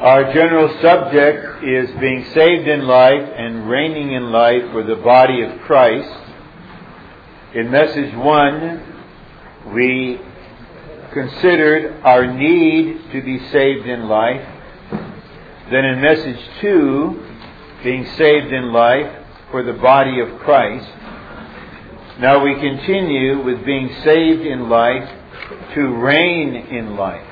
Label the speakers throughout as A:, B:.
A: Our general subject is being saved in life and reigning in life for the body of Christ. In message 1, we considered our need to be saved in life. Then in message 2, being saved in life for the body of Christ. Now we continue with being saved in life to reign in life.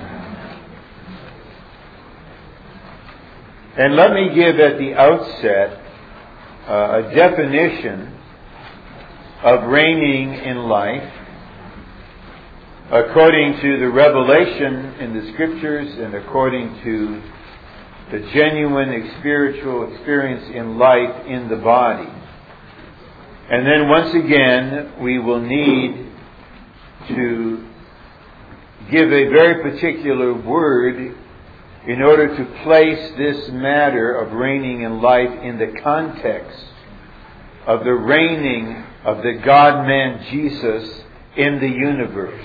A: And let me give at the outset a definition of reigning in life according to the revelation in the Scriptures and according to the genuine spiritual experience in life in the body. And then once again, we will need to give a very particular word in order to place this matter of reigning in life in the context of the reigning of the God-man Jesus in the universe.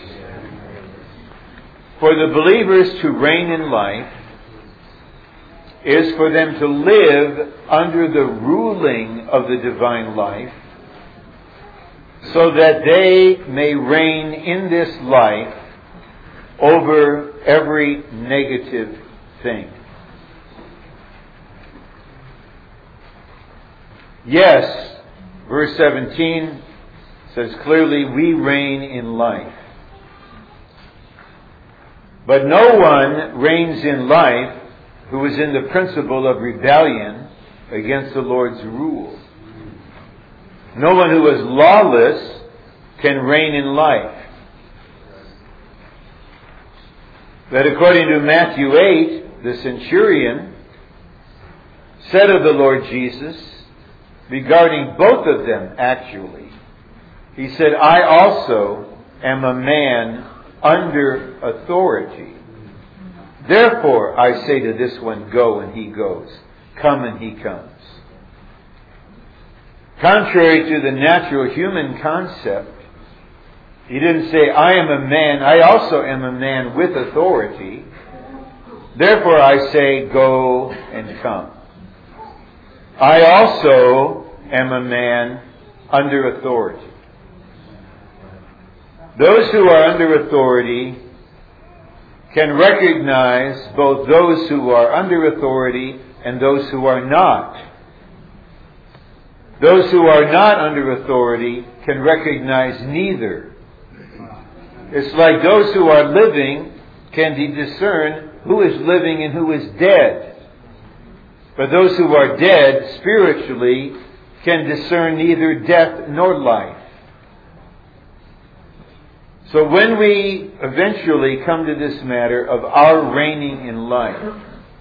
A: For the believers to reign in life is for them to live under the ruling of the divine life so that they may reign in this life over every negative thing. Yes, verse 17 says clearly, we reign in life. But no one reigns in life who is in the principle of rebellion against the Lord's rule. No one who is lawless can reign in life. That according to Matthew 8, the centurion said of the Lord Jesus, regarding both of them actually, he said, I also am a man under authority. Therefore I say to this one, go, and he goes. Come, and he comes. Contrary to the natural human concept, he didn't say, I am a man, I also am a man with authority. Therefore I say, go and come. I also am a man under authority. Those who are under authority can recognize both those who are under authority and those who are not. Those who are not under authority can recognize neither. It's like those who are living can discern who is living and who is dead. But those who are dead spiritually can discern neither death nor life. So when we eventually come to this matter of our reigning in life,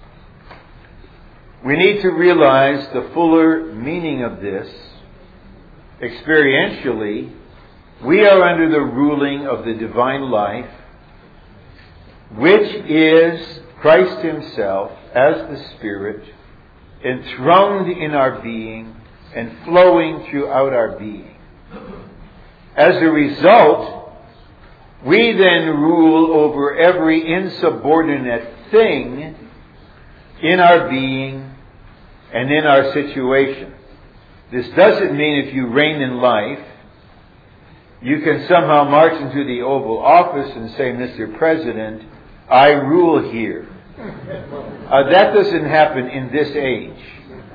A: we need to realize the fuller meaning of this. Experientially, we are under the ruling of the divine life, which is Christ Himself as the Spirit, enthroned in our being and flowing throughout our being. As a result, we then rule over every insubordinate thing in our being and in our situation. This doesn't mean if you reign in life, you can somehow march into the Oval Office and say, Mr. President, I rule here. That doesn't happen in this age.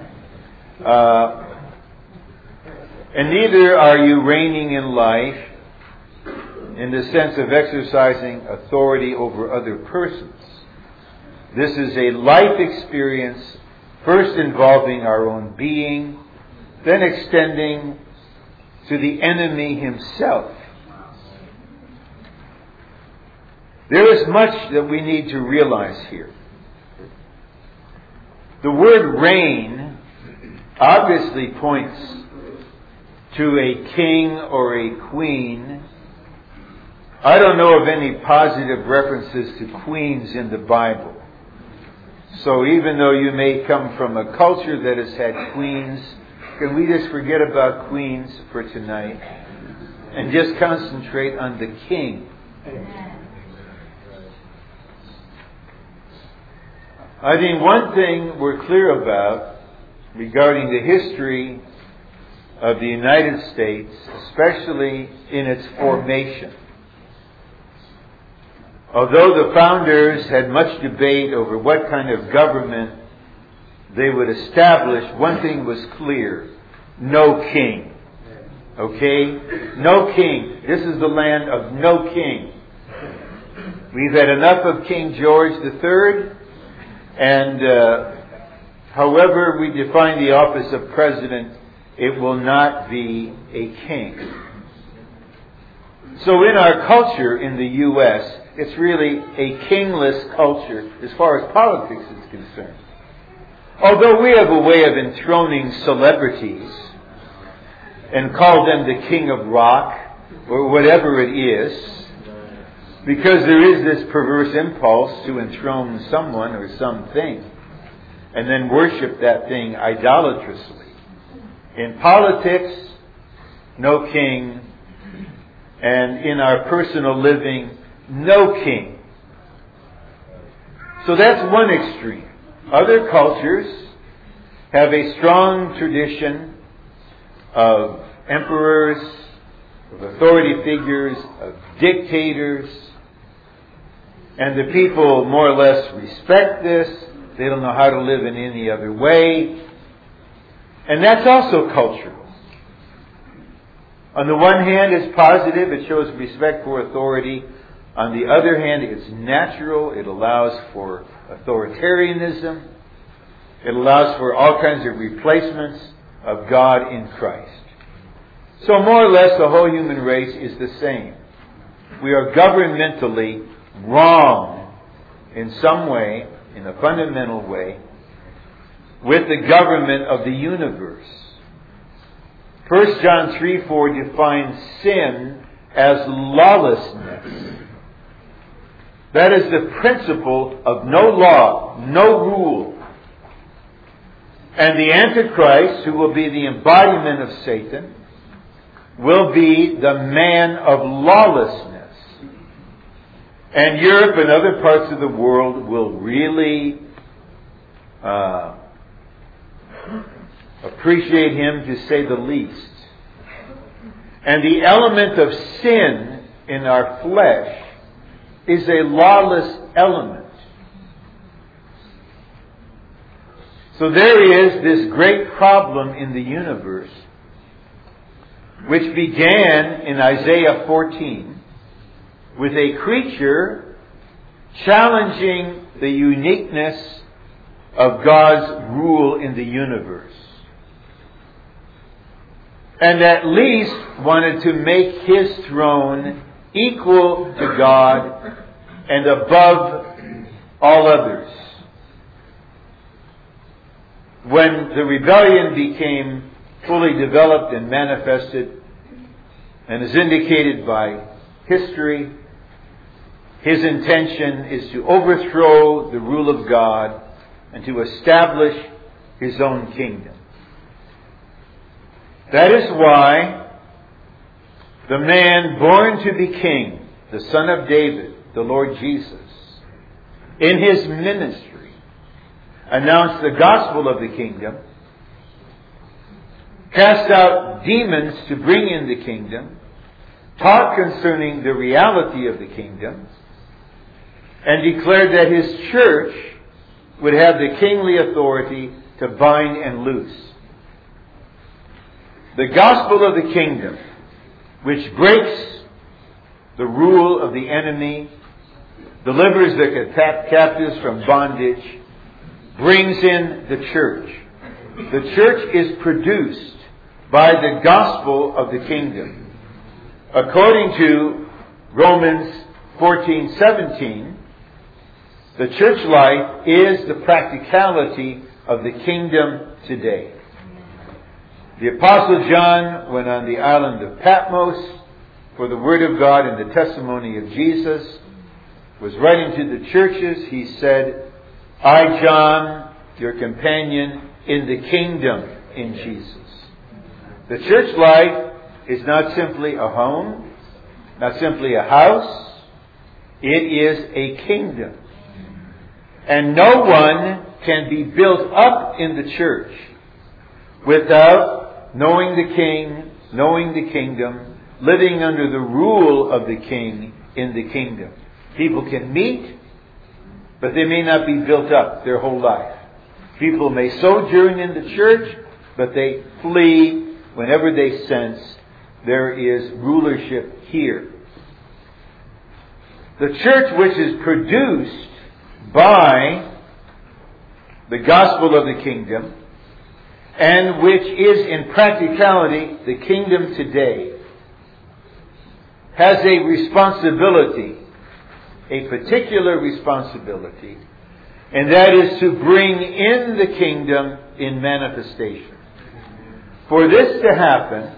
A: And neither are you reigning in life in the sense of exercising authority over other persons. This is a life experience, first involving our own being, then extending to the enemy himself. There is much that we need to realize here. The word reign obviously points to a king or a queen. I don't know of any positive references to queens in the Bible. So even though you may come from a culture that has had queens, can we just forget about queens for tonight and just concentrate on the king? I think one thing we're clear about regarding the history of the United States, especially in its formation. Although the founders had much debate over what kind of government they would establish, one thing was clear: no king. Okay? No king. This is the land of no king. We've had enough of King George III, and however we define the office of president, it will not be a king. So in our culture in the U.S., it's really a kingless culture as far as politics is concerned. Although we have a way of enthroning celebrities and call them the king of rock or whatever it is, because there is this perverse impulse to enthrone someone or something and then worship that thing idolatrously. In politics, no king. And in our personal living, no king. So that's one extreme. Other cultures have a strong tradition of emperors, of authority figures, of dictators. And the people more or less respect this. They don't know how to live in any other way. And that's also cultural. On the one hand, it's positive. It shows respect for authority. On the other hand, it's natural. It allows for authoritarianism. It allows for all kinds of replacements of God in Christ. So more or less, the whole human race is the same. We are governmentally wrong in some way, in a fundamental way, with the government of the universe. 1 John 3:4 defines sin as lawlessness. That is the principle of no law, no rule. And the Antichrist, who will be the embodiment of Satan, will be the man of lawlessness. And Europe and other parts of the world will really appreciate him, to say the least. And the element of sin in our flesh is a lawless element. So there is this great problem in the universe, which began in Isaiah 14 with a creature challenging the uniqueness of God's rule in the universe. And at least wanted to make his throne equal to God and above all others. When the rebellion became fully developed and manifested, and is indicated by history, his intention is to overthrow the rule of God and to establish his own kingdom. That is why the man born to be king, the Son of David, the Lord Jesus, in his ministry, announced the gospel of the kingdom, cast out demons to bring in the kingdom, taught concerning the reality of the kingdom, and declared that his church would have the kingly authority to bind and loose. The gospel of the kingdom, which breaks the rule of the enemy, delivers the captives from bondage, brings in the church. The church is produced by the gospel of the kingdom. According to Romans 14:17, the church life is the practicality of the kingdom today. The Apostle John went on the island of Patmos for the Word of God and the testimony of Jesus, was writing to the churches. He said, I, John, your companion in the kingdom in Jesus. The church life is not simply a home, not simply a house. It is a kingdom. And no one can be built up in the church without knowing the King, knowing the kingdom, living under the rule of the King in the kingdom. People can meet, but they may not be built up their whole life. People may sojourn in the church, but they flee whenever they sense there is rulership here. The church which is produced by the gospel of the kingdom, and which is in practicality the kingdom today, has a responsibility, a particular responsibility, and that is to bring in the kingdom in manifestation. For this to happen,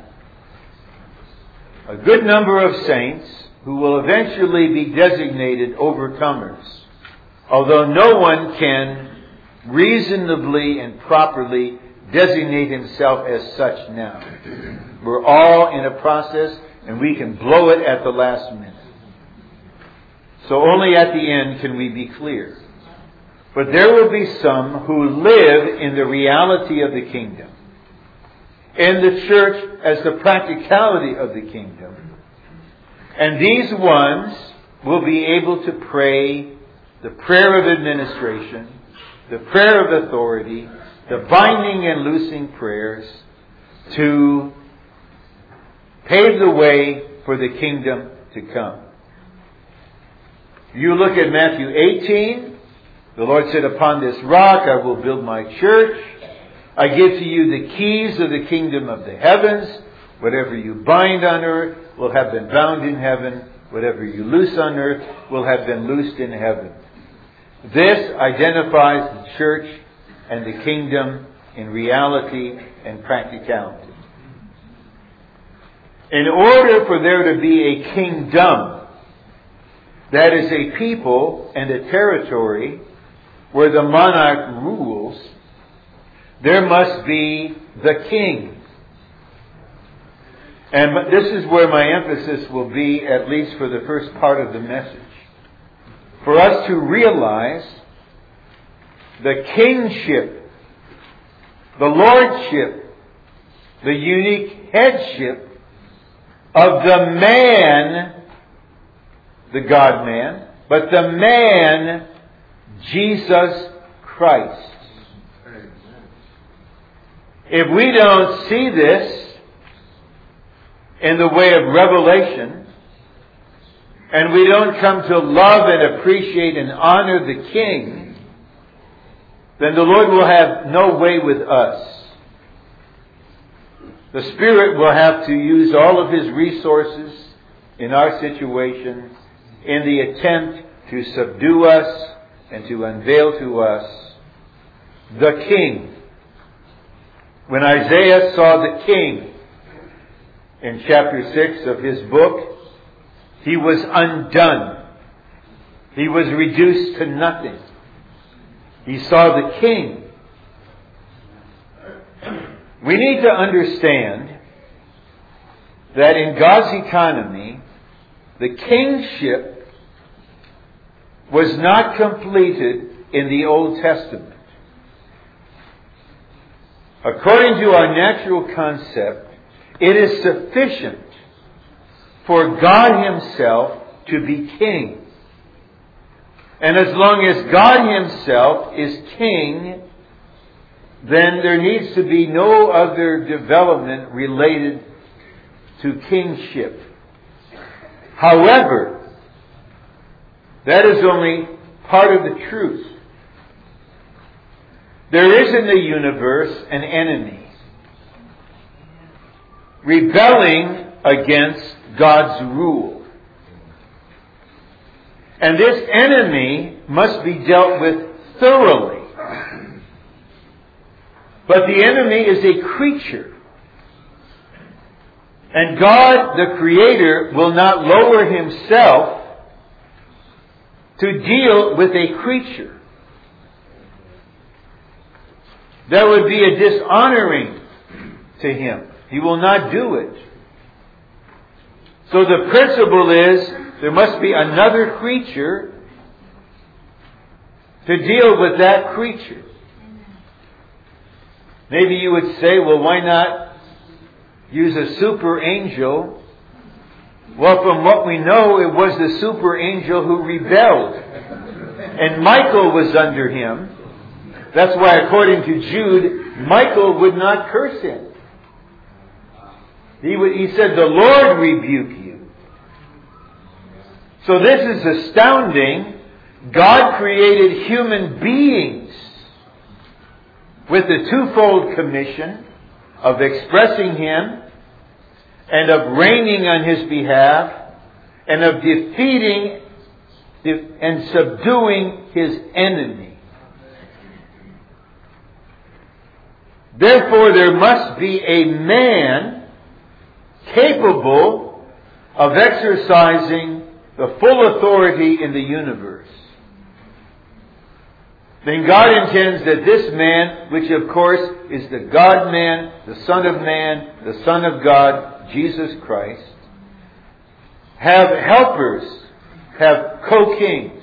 A: a good number of saints who will eventually be designated overcomers, although no one can reasonably and properly designate himself as such now. We're all in a process, and we can blow it at the last minute. So only at the end can we be clear. But there will be some who live in the reality of the kingdom, in the church as the practicality of the kingdom. And these ones will be able to pray the prayer of administration, the prayer of authority, the binding and loosing prayers to pave the way for the kingdom to come. You look at Matthew 18, the Lord said, "Upon this rock I will build my church. I give to you the keys of the kingdom of the heavens. Whatever you bind on earth will have been bound in heaven. Whatever you loose on earth will have been loosed in heaven." This identifies the church and the kingdom in reality and practicality. In order for there to be a kingdom, that is a people and a territory where the monarch rules, there must be the king. And this is where my emphasis will be, at least for the first part of the message. For us to realize the kingship, the lordship, the unique headship of the man, the God-man, but the man, Jesus Christ. If we don't see this in the way of revelation, and we don't come to love and appreciate and honor the King, then the Lord will have no way with us. The Spirit will have to use all of His resources in our situation in the attempt to subdue us and to unveil to us the King. When Isaiah saw the King in chapter 6 of his book, he was undone. He was reduced to nothing. He saw the King. We need to understand that in God's economy, the kingship was not completed in the Old Testament. According to our natural concept, it is sufficient for God Himself to be king. And as long as God Himself is king, then there needs to be no other development related to kingship. However, that is only part of the truth. There is in the universe an enemy rebelling against God's rule. And this enemy must be dealt with thoroughly. But the enemy is a creature. And God, the Creator, will not lower Himself to deal with a creature. That would be a dishonoring to Him. He will not do it. So the principle is there must be another creature to deal with that creature. Maybe you would say, well, why not use a super angel? Well, from what we know, it was the super angel who rebelled. And Michael was under him. That's why, according to Jude, Michael would not curse him. He said, the Lord rebuke you. So this is astounding. God created human beings with the twofold commission of expressing Him and of reigning on His behalf and of defeating and subduing His enemy. Therefore, there must be a man capable of exercising the full authority in the universe. Then God intends that this man, which of course is the God-man, the Son of Man, the Son of God, Jesus Christ, have helpers, have co-kings.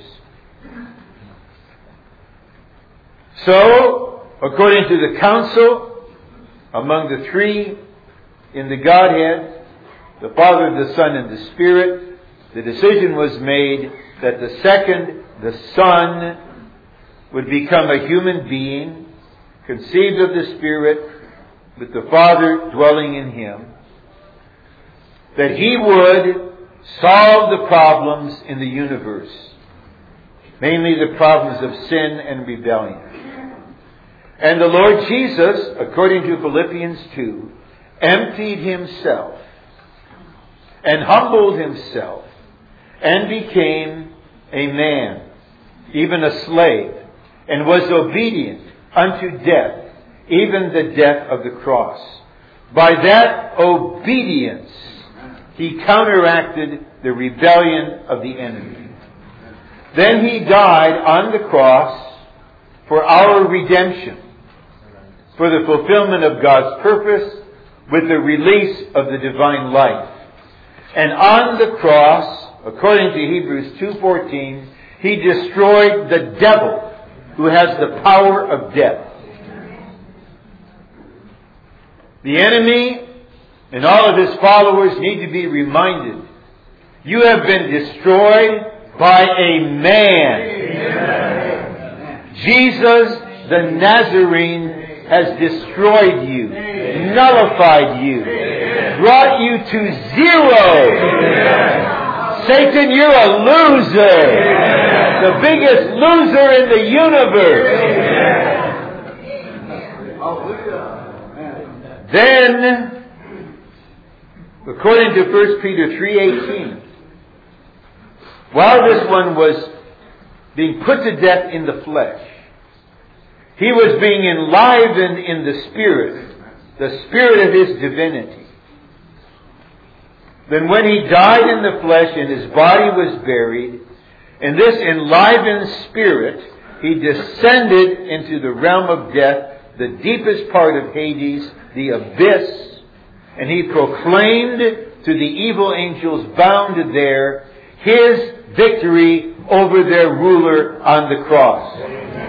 A: So, according to the council, among the three in the Godhead, the Father, the Son, and the Spirit, the decision was made that the second, the Son, would become a human being, conceived of the Spirit, with the Father dwelling in Him, that He would solve the problems in the universe, mainly the problems of sin and rebellion. And the Lord Jesus, according to Philippians 2, emptied Himself and humbled Himself and became a man, even a slave, and was obedient unto death, even the death of the cross. By that obedience, He counteracted the rebellion of the enemy. Then He died on the cross for our redemption, for the fulfillment of God's purpose, with the release of the divine life. And on the cross, according to Hebrews 2:14, He destroyed the devil, who has the power of death. The enemy and all of his followers need to be reminded, you have been destroyed by a man. Amen. Jesus the Nazarene has destroyed you, nullified you, brought you to zero. Satan, you're a loser. The biggest loser in the universe. Then, according to 1 Peter 3:18, while this one was being put to death in the flesh, he was being enlivened in the Spirit of His divinity. Then when He died in the flesh and His body was buried, in this enlivened spirit, He descended into the realm of death, the deepest part of Hades, the abyss, and He proclaimed to the evil angels bound there His victory over their ruler on the cross.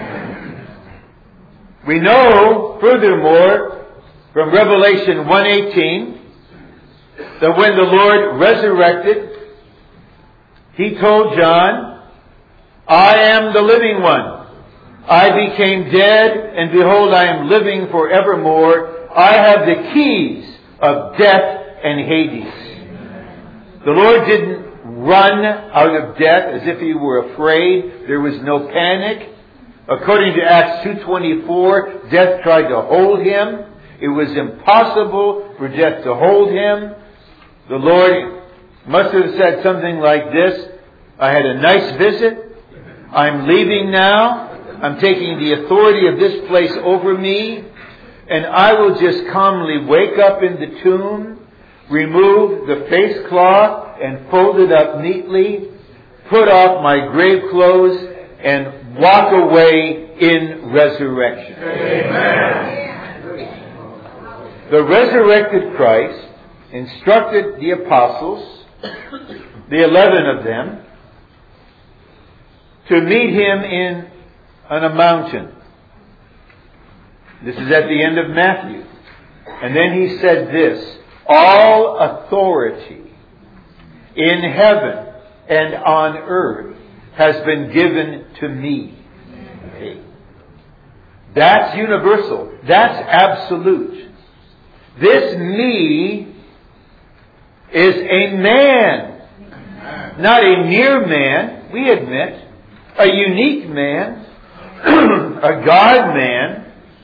A: We know, furthermore, from Revelation 1:18, that when the Lord resurrected, He told John, I am the living one. I became dead, and behold, I am living forevermore. I have the keys of death and Hades. The Lord didn't run out of death as if He were afraid. There was no panic. According to Acts 2:24, death tried to hold Him. It was impossible for death to hold Him. The Lord must have said something like this, I had a nice visit. I'm leaving now. I'm taking the authority of this place over me. And I will just calmly wake up in the tomb, remove the face cloth and fold it up neatly, put off my grave clothes, and walk away in resurrection. Amen. The resurrected Christ instructed the apostles, the 11 of them, to meet Him in on a mountain. This is at the end of Matthew. And then he said this, all authority in heaven and on earth has been given to me. Okay. That's universal. That's absolute. This me is a man. Not a mere man, we admit. A unique man. A God man.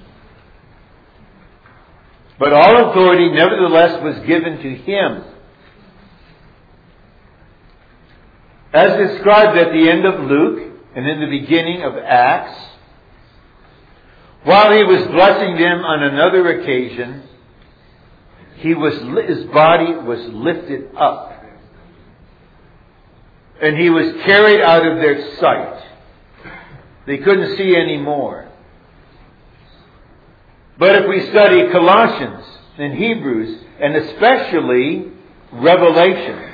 A: But all authority nevertheless was given to him. As described at the end of Luke and in the beginning of Acts, while he was blessing them on another occasion, his body was lifted up. And he was carried out of their sight. They couldn't see anymore. But if we study Colossians and Hebrews, and especially Revelation,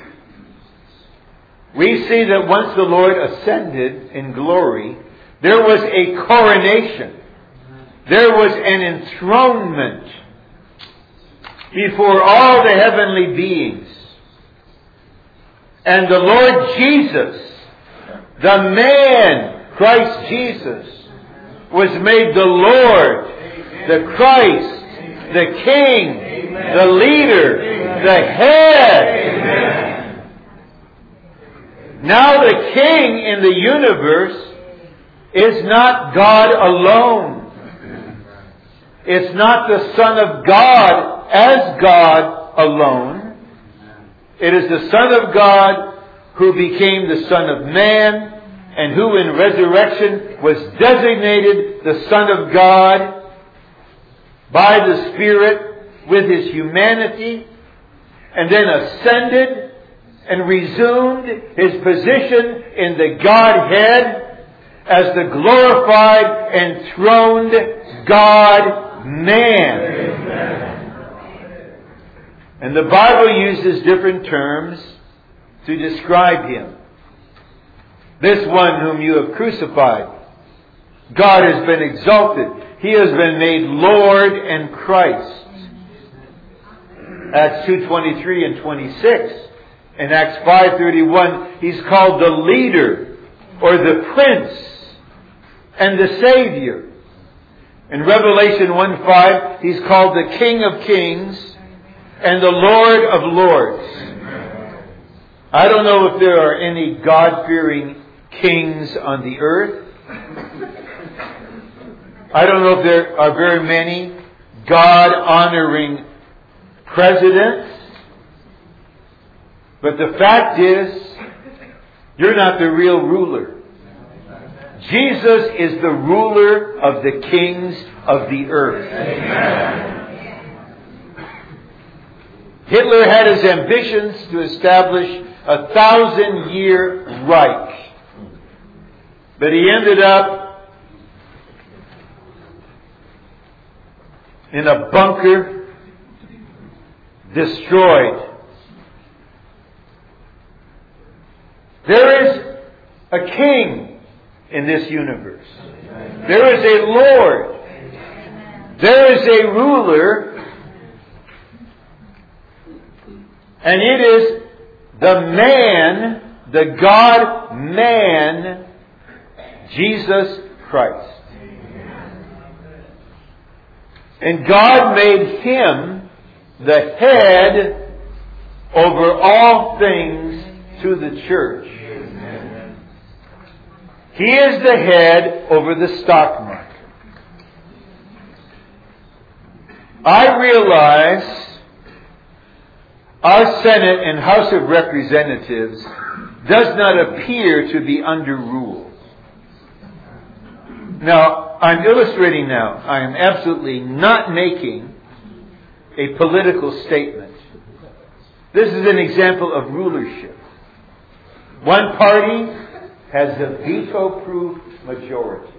A: we see that once the Lord ascended in glory, there was a coronation. There was an enthronement before all the heavenly beings. And the Lord Jesus, the man, Christ Jesus, was made the Lord, the Christ, the King, the leader, the head. Now the King in the universe is not God alone. It's not the Son of God as God alone. It is the Son of God who became the Son of Man and who in resurrection was designated the Son of God by the Spirit with his humanity, and then ascended and resumed his position in the Godhead as the glorified, enthroned God-man. Amen. And the Bible uses different terms to describe him. This one whom you have crucified, God has been exalted. He has been made Lord and Christ. Acts 2:23 and 26. In Acts 5:31, he's called the leader or the prince and the Savior. In Revelation 1:5, he's called the King of Kings and the Lord of Lords. I don't know if there are any God-fearing kings on the earth. I don't know if there are very many God-honoring presidents. But the fact is, you're not the real ruler. Jesus is the ruler of the kings of the earth. Amen. Hitler had his ambitions to establish a 1,000-year Reich. But he ended up in a bunker, destroyed. There is a king in this universe. There is a Lord. There is a ruler. And it is the man, the God-man, Jesus Christ. And God made him the head over all things to the church. He is the head over the stock market. I realize our Senate and House of Representatives does not appear to be under rule. Now, I'm illustrating now. I am absolutely not making a political statement. This is an example of rulership. One party has a veto-proof majority.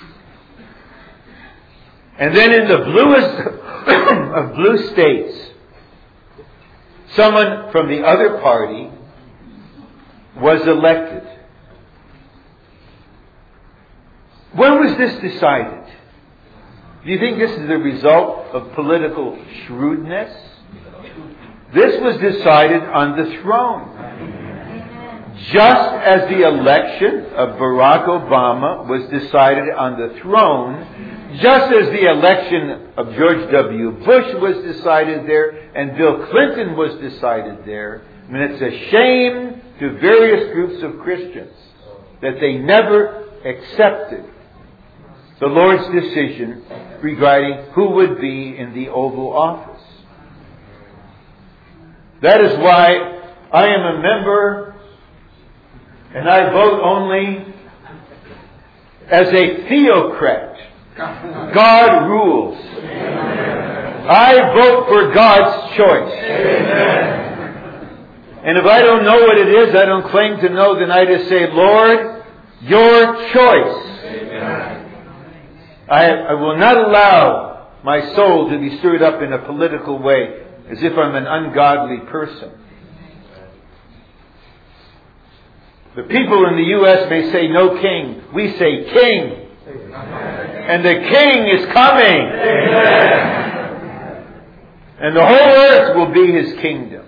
A: And then in the bluest of blue states, someone from the other party was elected. When was this decided? Do you think this is the result of political shrewdness? This was decided on the throne. Just as the election of Barack Obama was decided on the throne, just as the election of George W. Bush was decided there, and Bill Clinton was decided there. I mean, it's a shame to various groups of Christians that they never accepted the Lord's decision regarding who would be in the Oval Office. That is why I am a member, and I vote only as a theocrat. God rules. I vote for God's choice. And if I don't know what it is, I don't claim to know, then I just say, Lord, your choice. I will not allow my soul to be stirred up in a political way as if I'm an ungodly person. The people in the U.S. may say no king. We say king. And the king is coming. And the whole earth will be his kingdom.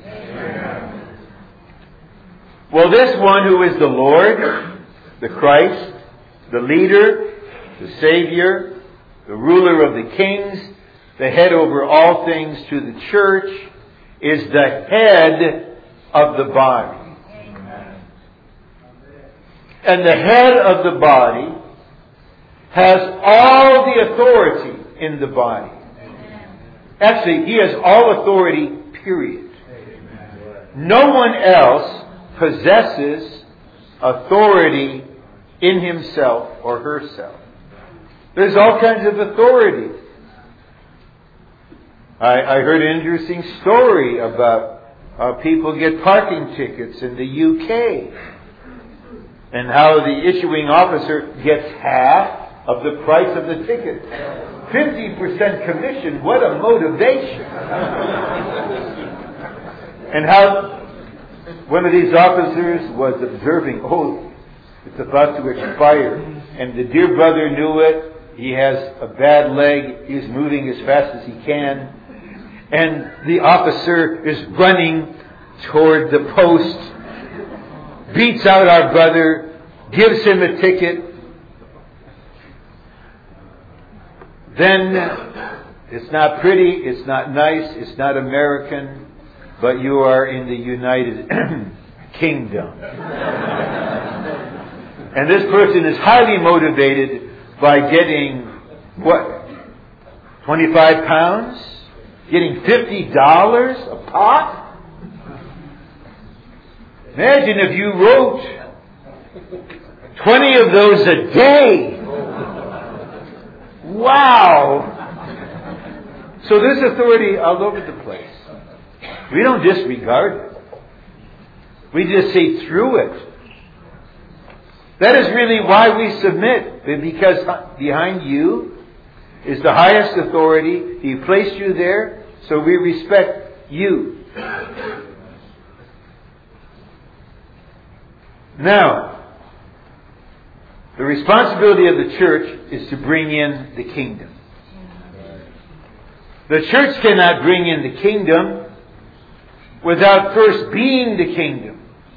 A: Well, this one who is the Lord, the Christ, the leader, the Savior, the ruler of the kings, the head over all things to the church, is the head of the body. And the head of the body has all the authority in the body. Actually, he has all authority, period. No one else possesses authority in himself or herself. There's all kinds of authority. I heard an interesting story about how people get parking tickets in the UK. And how the issuing officer gets half of the price of the ticket. 50% commission, what a motivation. And how one of these officers was observing, it's about to expire. And the dear brother knew it. He has a bad leg. He's moving as fast as he can. And the officer is running toward the post, beats out our brother, gives him a ticket. Then it's not pretty, it's not nice, it's not American, but you are in the United Kingdom. And this person is highly motivated by getting, 25 pounds? Getting $50 a pop? Imagine if you wrote 20 of those a day. Wow! So there's authority all over the place. We don't disregard it. We just see through it. That is really why we submit. Because behind you is the highest authority. He placed you there, so we respect you. Now, the responsibility of the church is to bring in the kingdom. The church cannot bring in the kingdom without first being the kingdom.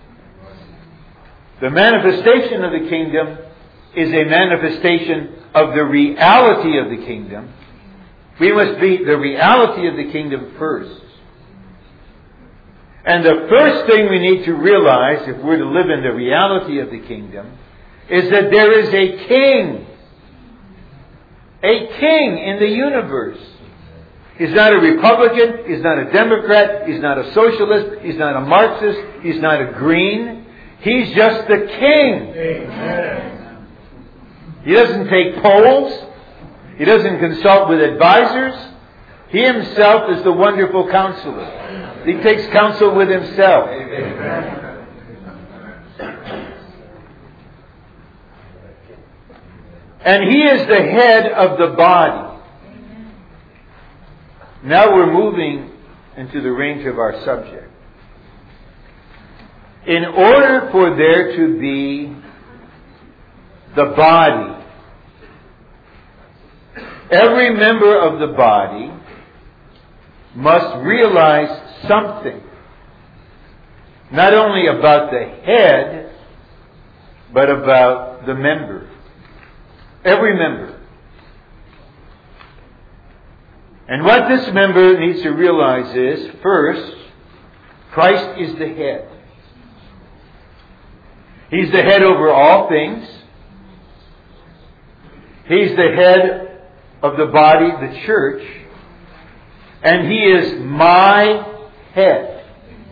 A: The manifestation of the kingdom is a manifestation of the reality of the kingdom. We must be the reality of the kingdom first. And the first thing we need to realize, if we're to live in the reality of the kingdom, is that there is a king. A king in the universe. He's not a Republican. He's not a Democrat. He's not a socialist. He's not a Marxist. He's not a Green. He's just the king. Amen. He doesn't take polls. He doesn't consult with advisors. He himself is the wonderful counselor. He takes counsel with himself. Amen. And he is the head of the body. Now we're moving into the range of our subject. In order for there to be the body every member of the body must realize something, not only about the head, but about the member. Every member. And what this member needs to realize is, first, Christ is the head. He's the head over all things. He's the head of the body, the church. And He is my head.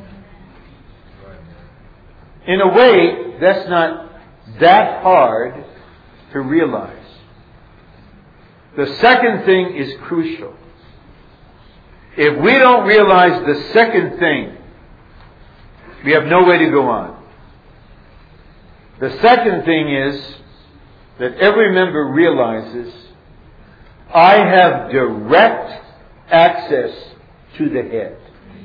A: In a way, that's not that hard to realize. The second thing is crucial. If we don't realize the second thing, we have no way to go on. The second thing is that every member realizes, I have direct access to the head.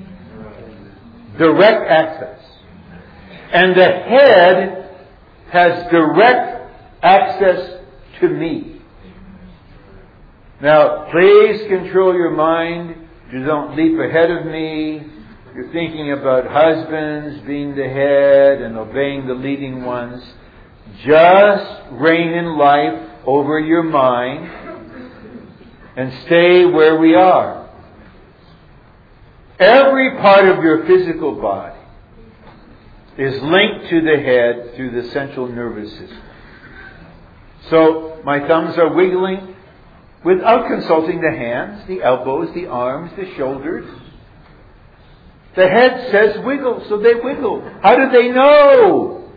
A: Direct access. And the head has direct access to me. Now, please control your mind. You don't leap ahead of me. You're thinking about husbands being the head and obeying the leading ones. Just reign in life over your mind and stay where we are. Every part of your physical body is linked to the head through the central nervous system. So my thumbs are wiggling without consulting the hands, the elbows, the arms, the shoulders. The head says wiggle, so they wiggle. How do they know?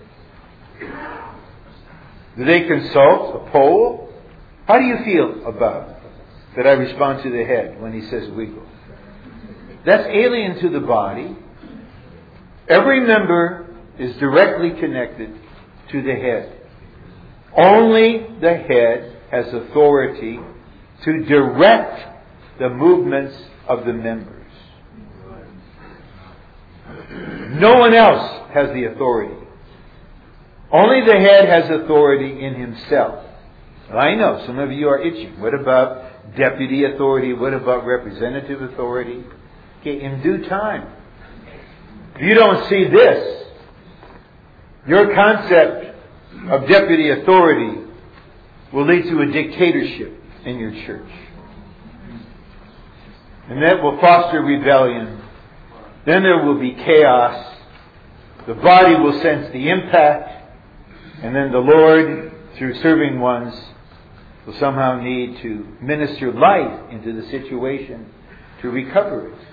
A: Do they consult a pole? How do you feel about that I respond to the head when he says wiggle? That's alien to the body. Every member is directly connected to the head. Only the head has authority to direct the movements of the members. No one else has the authority. Only the head has authority in himself. I know some of you are itching. What about deputy authority? What about representative authority? Okay, in due time. If you don't see this, your concept of deputy authority will lead to a dictatorship in your church. And that will foster rebellion. Then there will be chaos. The body will sense the impact. And then the Lord, through serving ones, will somehow need to minister life into the situation to recover it.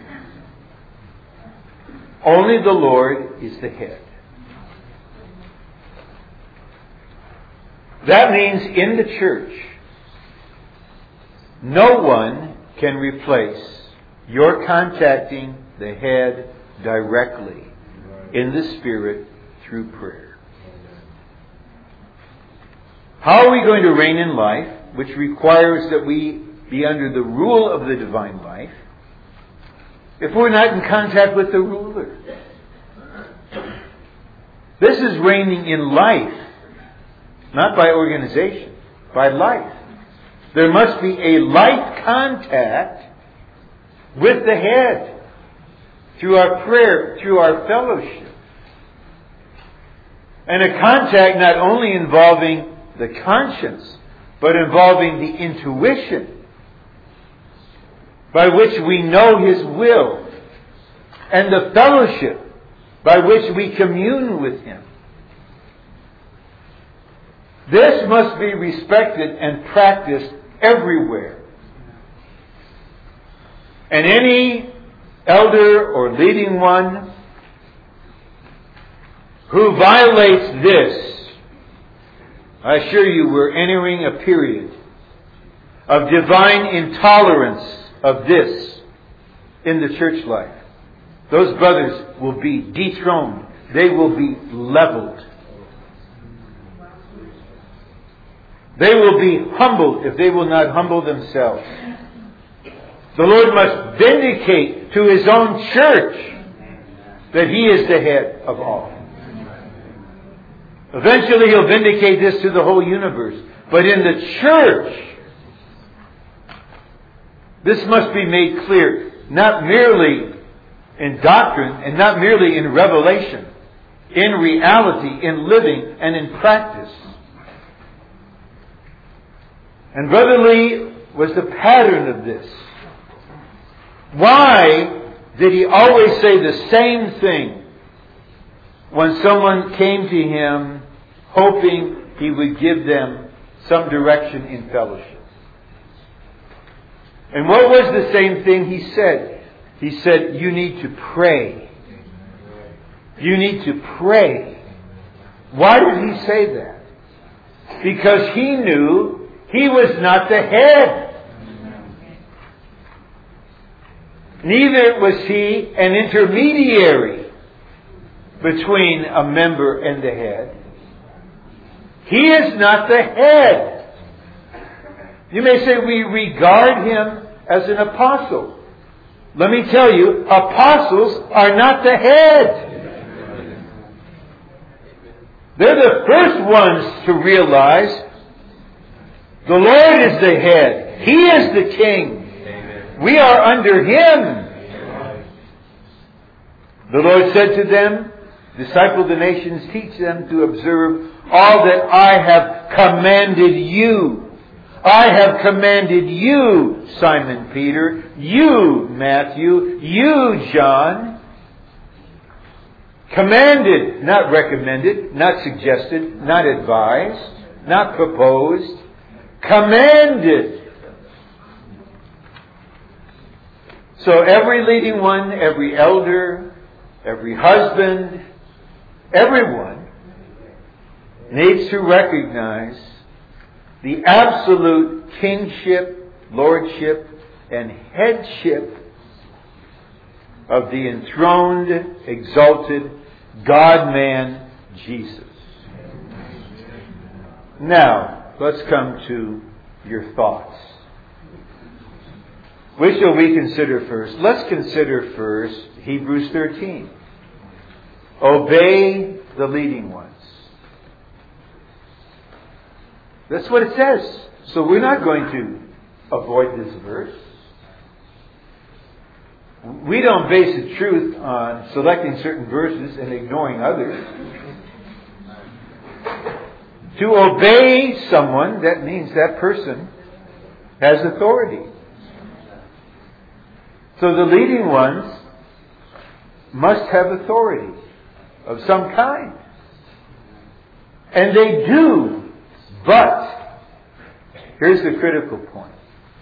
A: Only the Lord is the head. That means in the church, no one can replace your contacting the head directly in the Spirit through prayer. How are we going to reign in life, which requires that we be under the rule of the divine life, if we're not in contact with the ruler? This is reigning in life, not by organization, by life. There must be a life contact with the head through our prayer, through our fellowship. And a contact not only involving the conscience, but involving the intuition by which we know His will, and the fellowship by which we commune with Him. This must be respected and practiced everywhere. And any elder or leading one who violates this, I assure you, we're entering a period of divine intolerance of this in the church life. Those brothers will be dethroned. They will be leveled. They will be humbled if they will not humble themselves. The Lord must vindicate to His own church that He is the head of all. Eventually He'll vindicate this to the whole universe. But in the church, This must be made clear, not merely in doctrine and not merely in revelation, in reality, in living, and in practice. And Brother Lee was the pattern of this. Why did he always say the same thing when someone came to him hoping he would give them some direction in fellowship? And what was the same thing he said? He said, you need to pray. You need to pray. Why did he say that? Because he knew he was not the head. Neither was he an intermediary between a member and the head. He is not the head. You may say we regard him as an apostle. Let me tell you, apostles are not the head. They're the first ones to realize the Lord is the head. He is the king. We are under Him. The Lord said to them, disciple the nations, teach them to observe all that I have commanded you. I have commanded you, Simon Peter, you, Matthew, you, John. Commanded, not recommended, not suggested, not advised, not proposed. Commanded. So every leading one, every elder, every husband, everyone needs to recognize the absolute kingship, lordship, and headship of the enthroned, exalted God-man Jesus. Now, let's come to your thoughts. Which shall we consider first? Let's consider first Hebrews 13. Obey the leading ones. That's what it says. So we're not going to avoid this verse. We don't base the truth on selecting certain verses and ignoring others. To obey someone, that means that person has authority. So the leading ones must have authority of some kind. And they do. But, here's the critical point.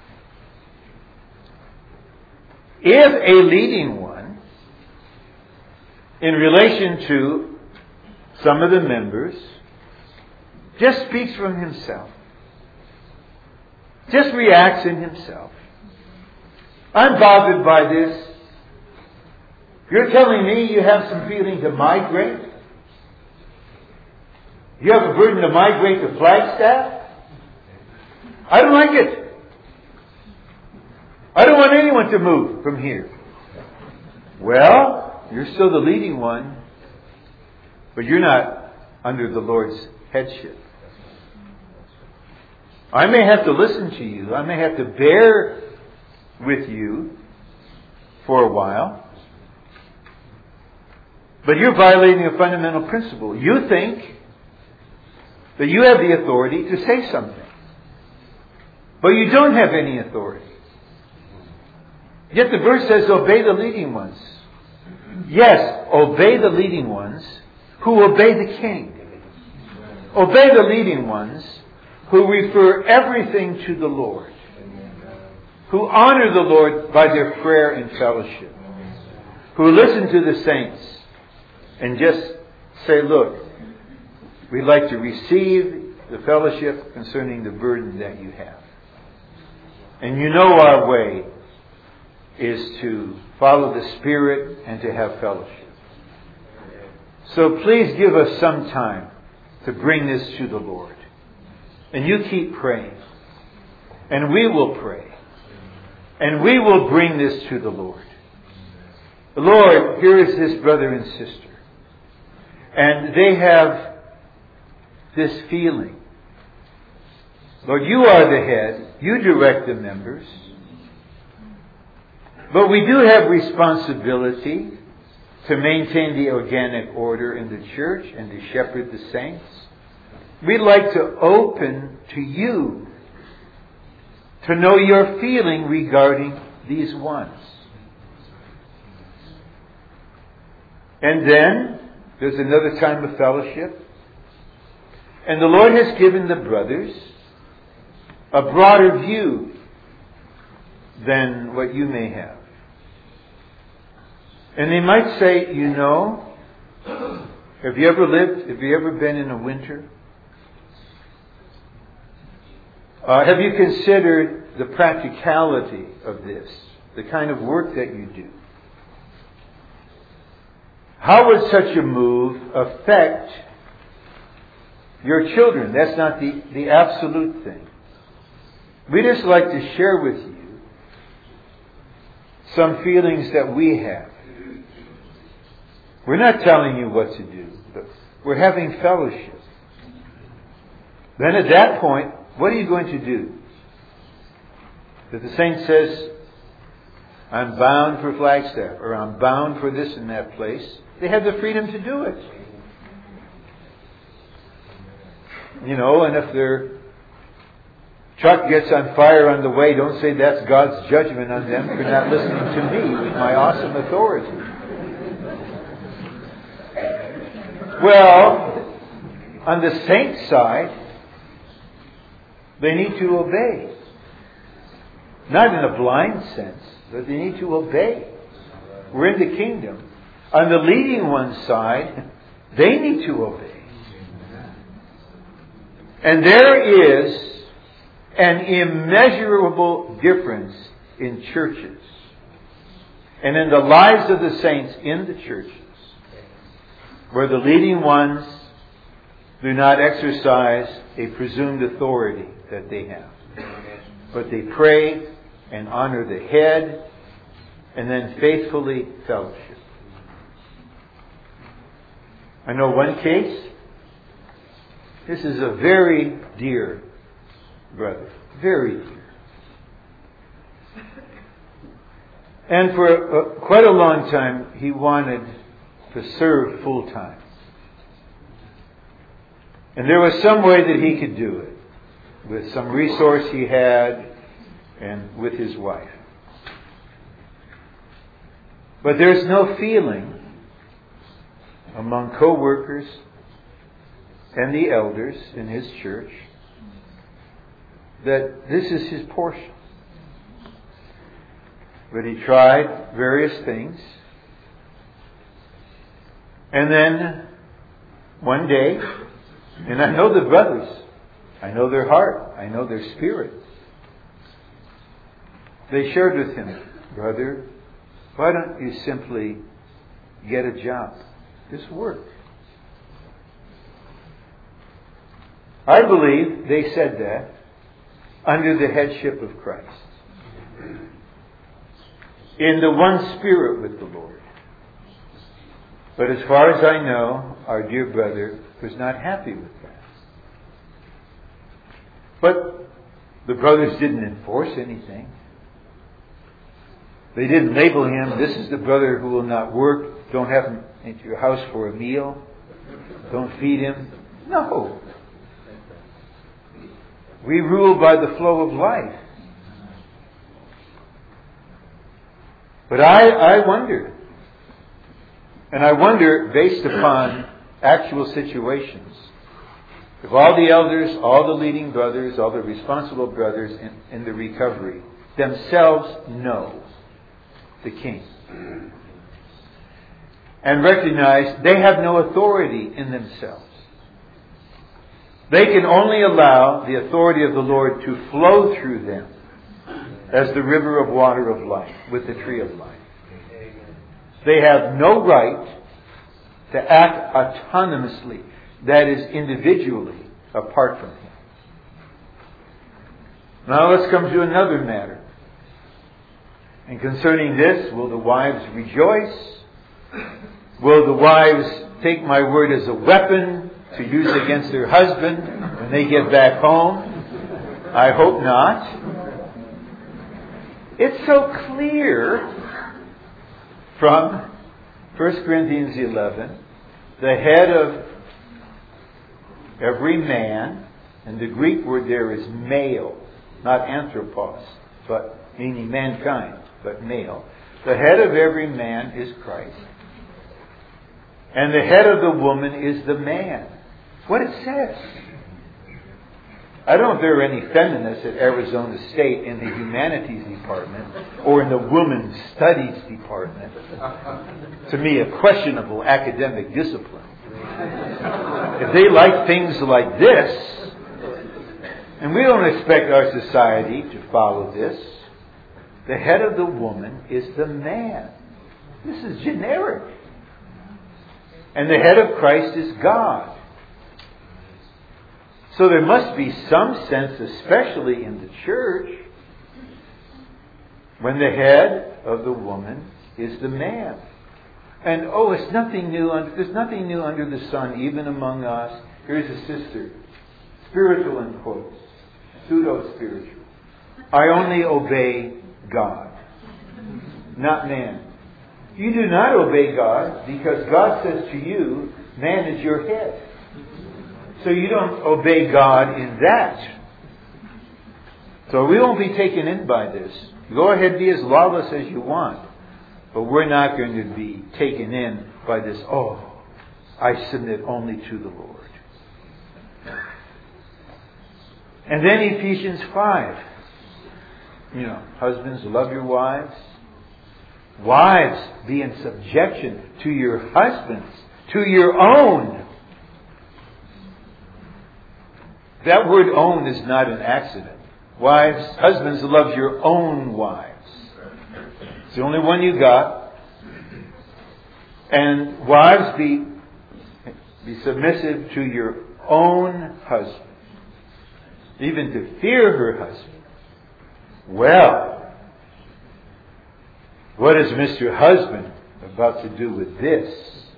A: If a leading one, in relation to some of the members, just speaks from himself, just reacts in himself, I'm bothered by this. You're telling me you have some feeling to migrate? You have a burden to migrate to Flagstaff? I don't like it. I don't want anyone to move from here. Well, you're still the leading one, but you're not under the Lord's headship. I may have to listen to you. I may have to bear with you for a while. But you're violating a fundamental principle. You think that you have the authority to say something. But you don't have any authority. Yet the verse says, obey the leading ones. Yes, obey the leading ones who obey the king. Obey the leading ones who refer everything to the Lord. Who honor the Lord by their prayer and fellowship. Who listen to the saints and just say, look, we'd like to receive the fellowship concerning the burden that you have. And you know our way is to follow the Spirit and to have fellowship. So please give us some time to bring this to the Lord. And you keep praying. And we will pray. And we will bring this to the Lord. Lord, here is this brother and sister. And they have this feeling. Lord, you are the head. You direct the members. But we do have responsibility to maintain the organic order in the church and to shepherd the saints. We'd like to open to you to know your feeling regarding these ones. And then there's another time of fellowship. And the Lord has given the brothers a broader view than what you may have. And they might say, you know, have you ever been in a winter? Have you considered the practicality of this, the kind of work that you do? How would such a move affect your children? That's not the absolute thing. We just like to share with you some feelings that we have. We're not telling you what to do, but we're having fellowship. Then at that point, what are you going to do? If the saint says, I'm bound for Flagstaff, or I'm bound for this and that place, they have the freedom to do it. You know, and if their truck gets on fire on the way, don't say that's God's judgment on them for not listening to me with my awesome authority. Well, on the saint's side, they need to obey. Not in a blind sense, but they need to obey. We're in the kingdom. On the leading one's side, they need to obey. And there is an immeasurable difference in churches and in the lives of the saints in the churches, where the leading ones do not exercise a presumed authority that they have, but they pray and honor the head and then faithfully fellowship. I know one case. This is a very dear brother. Very dear. And for quite a long time, he wanted to serve full time. And there was some way that he could do it, with some resource he had and with his wife. But there's no feeling among co-workers and the elders in his church that this is his portion. But he tried various things. And then one day, and I know the brothers, I know their heart, I know their spirit. They shared with him, brother, why don't you simply get a job? Just work. I believe they said that under the headship of Christ. In the one spirit with the Lord. But as far as I know, our dear brother was not happy with that. But the brothers didn't enforce anything. They didn't label him, this is the brother who will not work, don't have him into your house for a meal, don't feed him. No. We rule by the flow of life. But I wonder, and I wonder based upon actual situations, if all the elders, all the leading brothers, all the responsible brothers in the recovery themselves know the King and recognize they have no authority in themselves. They can only allow the authority of the Lord to flow through them as the river of water of life with the tree of life. They have no right to act autonomously, that is, individually, apart from Him. Now let's come to another matter. And concerning this, will the wives rejoice? Will the wives take my word as a weapon to use against their husband when they get back home? I hope not. It's so clear from 1 Corinthians 11, the head of every man, and the Greek word there is male, not anthropos, but meaning mankind, but male. The head of every man is Christ. And the head of the woman is the man. That's what it says. I don't know if there are any feminists at Arizona State in the humanities department or in the women's studies department. To me, a questionable academic discipline. If they like things like this, and we don't expect our society to follow this, the head of the woman is the man. This is generic. And the head of Christ is God. So there must be some sense, especially in the church, when the head of the woman is the man. And it's nothing new. There's nothing new under the sun, even among us. Here's a sister, spiritual in quotes, pseudo-spiritual. I only obey God, not man. You do not obey God because God says to you, man is your head. So you don't obey God in that. So we won't be taken in by this. Go ahead, be as lawless as you want. But we're not going to be taken in by this, I submit only to the Lord. And then Ephesians 5. Husbands, love your wives. Wives, be in subjection to your husbands, to your own. That word own is not an accident. Wives, husbands, love your own wives. It's the only one you got. And wives, be submissive to your own husband. Even to fear her husband. Well, what is Mr. Husband about to do with this?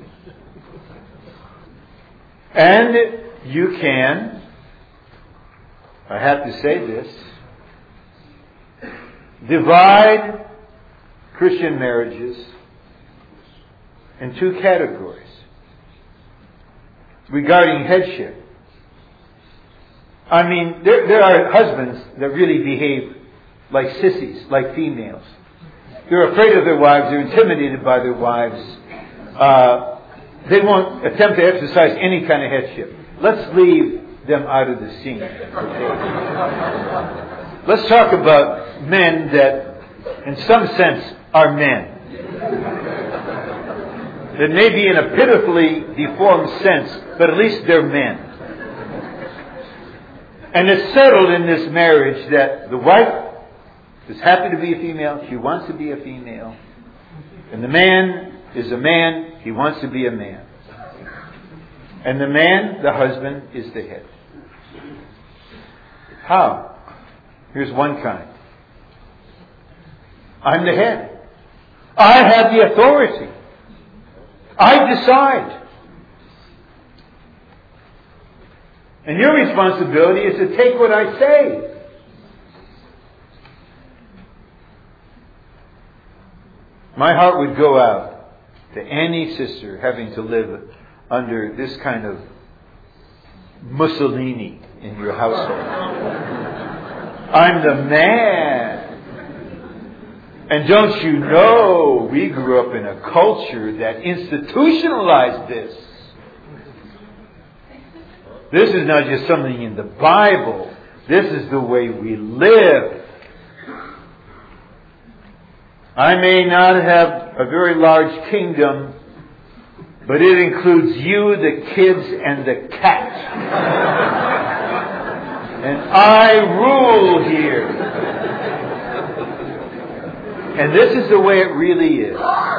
A: And you can, I have to say this, divide Christian marriages in two categories regarding headship. I mean, there are husbands that really behave like sissies, like females. They're afraid of their wives. They're intimidated by their wives. They won't attempt to exercise any kind of headship. Let's leave them out of the scene. Okay? Let's talk about men that, in some sense, are men. That may be in a pitifully deformed sense, but at least they're men. And it's settled in this marriage that the wife is happy to be a female. She wants to be a female. And the man is a man. He wants to be a man. And the man, the husband, is the head. How? Here's one kind. I'm the head. I have the authority. I decide. And your responsibility is to take what I say. My heart would go out to any sister having to live under this kind of Mussolini in your household. I'm the man. And don't you know, we grew up in a culture that institutionalized this. This is not just something in the Bible. This is the way we live. I may not have a very large kingdom, but it includes you, the kids, and the cat. And I rule here. And this is the way it really is.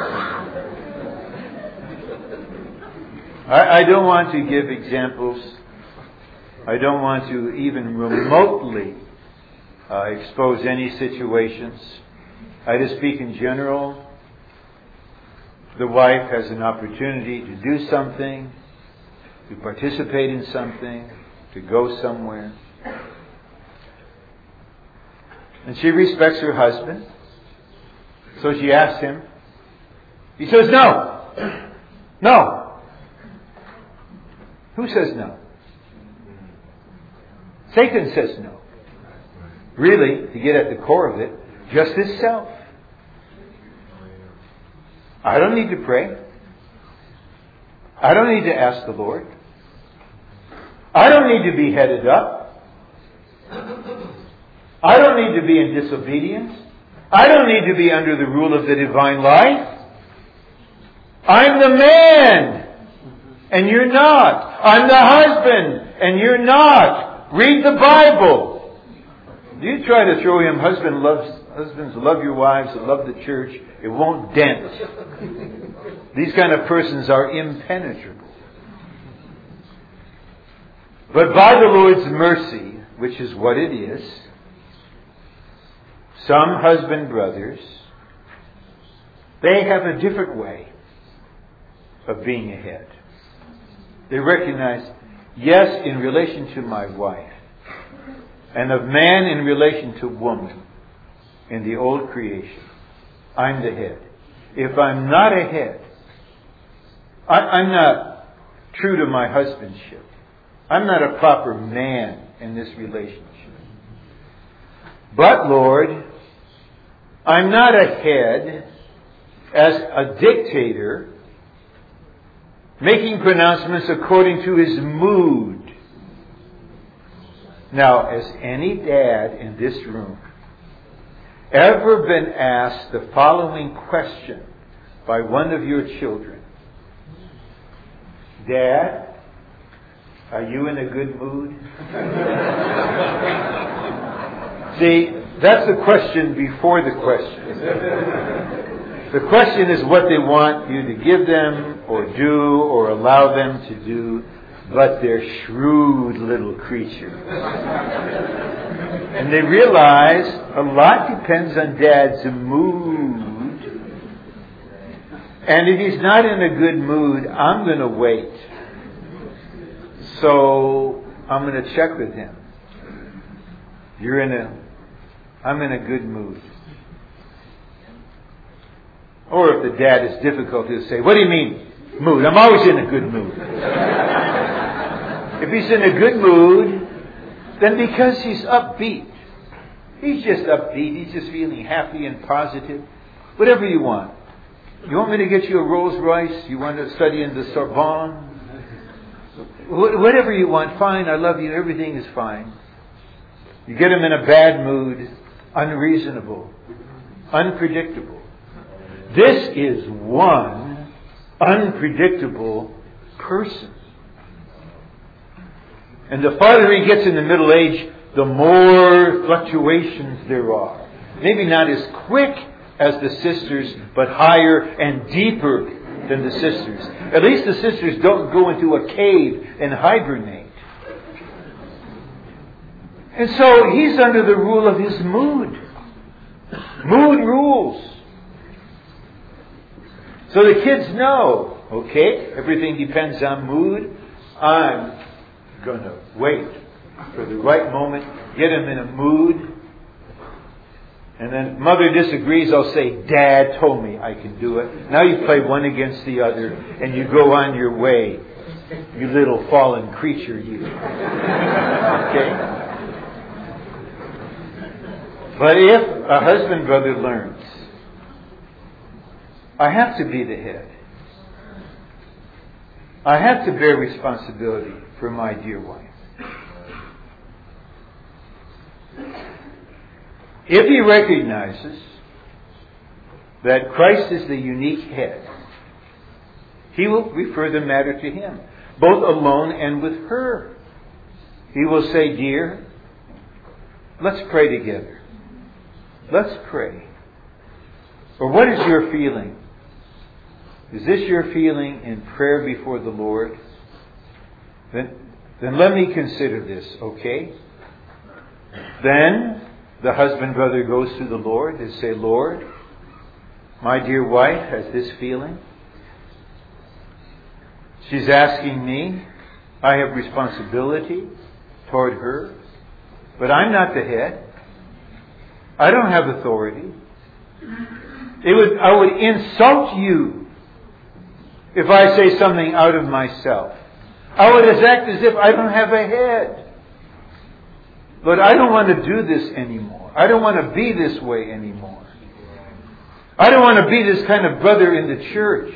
A: I don't want to give examples. I don't want to even remotely expose any situations. I just speak in general. The wife has an opportunity to do something, to participate in something, to go somewhere. And she respects her husband. So she asked him. He says, no. No. Who says no? Satan says no. Really, to get at the core of it, just his self. I don't need to pray. I don't need to ask the Lord. I don't need to be headed up. I don't need to be in disobedience. I don't need to be under the rule of the divine life. I'm the man, and you're not. I'm the husband, and you're not. Read the Bible. You try to throw him, husbands love your wives, love the church. It won't dent. These kind of persons are impenetrable. But by the Lord's mercy, which is what it is, some husband brothers, they have a different way of being ahead. They recognize, yes, in relation to my wife, and of man in relation to woman in the old creation, I'm the head. If I'm not a head, I'm not true to my husbandship. I'm not a proper man in this relationship. But, Lord, I'm not a head as a dictator making pronouncements according to his mood. Now, has any dad in this room ever been asked the following question by one of your children? Dad, are you in a good mood? See, that's the question before the question. The question is what they want you to give them or do or allow them to do, but they're shrewd little creatures. And they realize a lot depends on Dad's mood. And if he's not in a good mood, I'm going to wait. So I'm going to check with him. I'm in a good mood. Or if the dad is difficult, he'll say, what do you mean, mood? I'm always in a good mood. If he's in a good mood, then because he's upbeat, he's just upbeat, he's just feeling happy and positive. Whatever you want. You want me to get you a Rolls Royce? You want to study in the Sorbonne? Whatever you want, fine, I love you, everything is fine. You get him in a bad mood, unreasonable, unpredictable. This is one unpredictable person. And the farther he gets in the middle age, the more fluctuations there are. Maybe not as quick as the sisters, but higher and deeper than the sisters. At least the sisters don't go into a cave and hibernate. And so he's under the rule of his mood. Mood rules. So the kids know, okay, everything depends on mood. I'm going to wait for the right moment, get him in a mood. And then if mother disagrees, I'll say, Dad told me I can do it. Now you play one against the other and you go on your way. You little fallen creature, you. Okay? But if a husband brother learns, I have to be the head. I have to bear responsibility for my dear wife. If he recognizes that Christ is the unique head, he will refer the matter to him, both alone and with her. He will say, dear, let's pray together. Let's pray. Or what is your feeling? Is this your feeling in prayer before the Lord? Then let me consider this, okay? Then the husband brother goes to the Lord and say, Lord, my dear wife has this feeling. She's asking me. I have responsibility toward her. But I'm not the head. I don't have authority. I would insult you if I say something out of myself. I would act as if I don't have a head. But I don't want to do this anymore. I don't want to be this way anymore. I don't want to be this kind of brother in the church.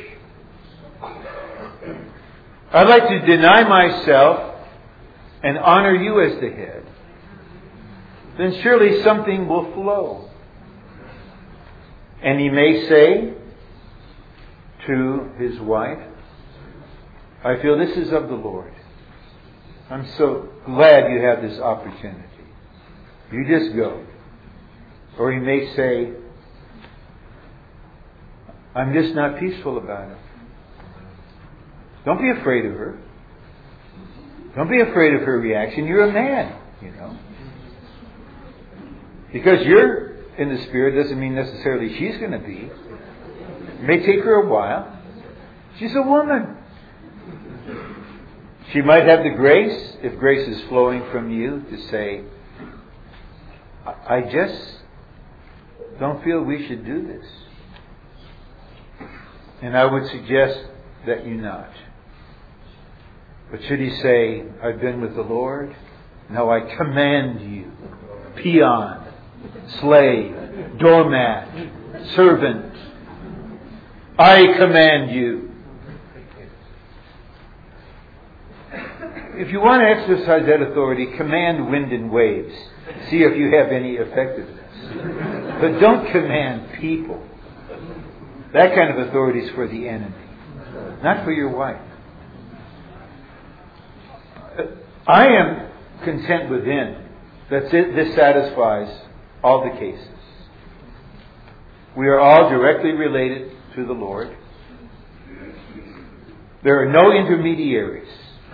A: I'd like to deny myself and honor you as the head. Then surely something will flow. And he may say to his wife, I feel this is of the Lord. I'm so glad you have this opportunity. You just go. Or he may say, I'm just not peaceful about it. Don't be afraid of her. Don't be afraid of her reaction. You're a man, you know. Because you're in the Spirit doesn't mean necessarily she's going to be. It may take her a while. She's a woman. She might have the grace, if grace is flowing from you, to say, I just don't feel we should do this. And I would suggest that you not. But should he say, I've been with the Lord, now I command you, peon, slave, doormat, servant, I command you. If you want to exercise that authority, command wind and waves. See if you have any effectiveness. But don't command people. That kind of authority is for the enemy, not for your wife. I am content within that this satisfies all the cases. We are all directly related to the Lord. There are no intermediaries.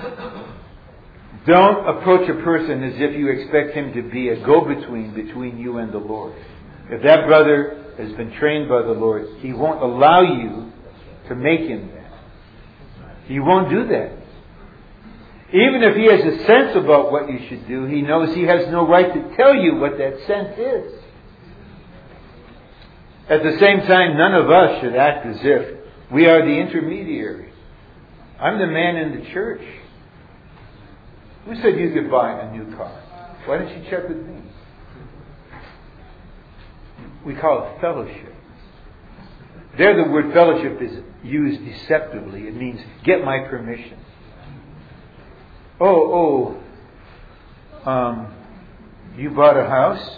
A: Don't approach a person as if you expect him to be a go-between between you and the Lord. If that brother has been trained by the Lord, he won't allow you to make him that. He won't do that. Even if he has a sense about what you should do, he knows he has no right to tell you what that sense is. At the same time, none of us should act as if we are the intermediary. I'm the man in the church. Who said you could buy a new car? Why don't you check with me? We call it fellowship. There the word fellowship is used deceptively. It means get my permission. You bought a house?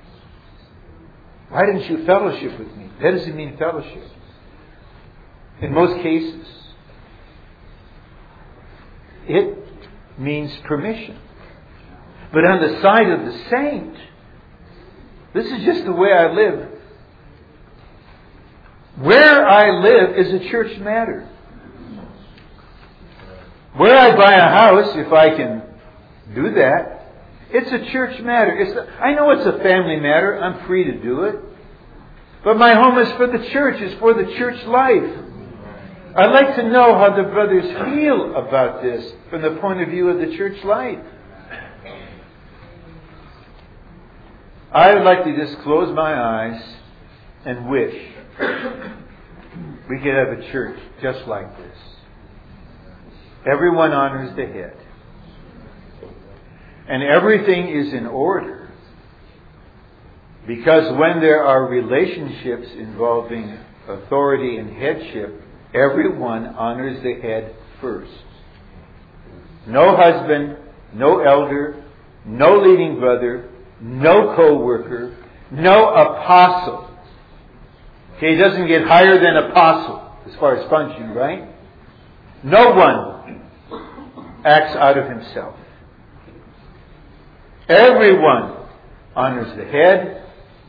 A: Why didn't you fellowship with me? That doesn't mean fellowship. In most cases, it means permission. But on the side of the saint, this is just the way I live. Where I live is a church matter. Where I buy a house, if I can do that, it's a church matter. I know it's a family matter. I'm free to do it. But my home is for the church. It's for the church life. I'd like to know how the brothers feel about this from the point of view of the church life. I would like to just close my eyes and wish we could have a church just like this. Everyone honors the head. And everything is in order. Because when there are relationships involving authority and headship, everyone honors the head first. No husband, no elder, no leading brother, no co-worker, no apostle. Okay, he doesn't get higher than apostle as far as function, right? No one acts out of himself. Everyone honors the head.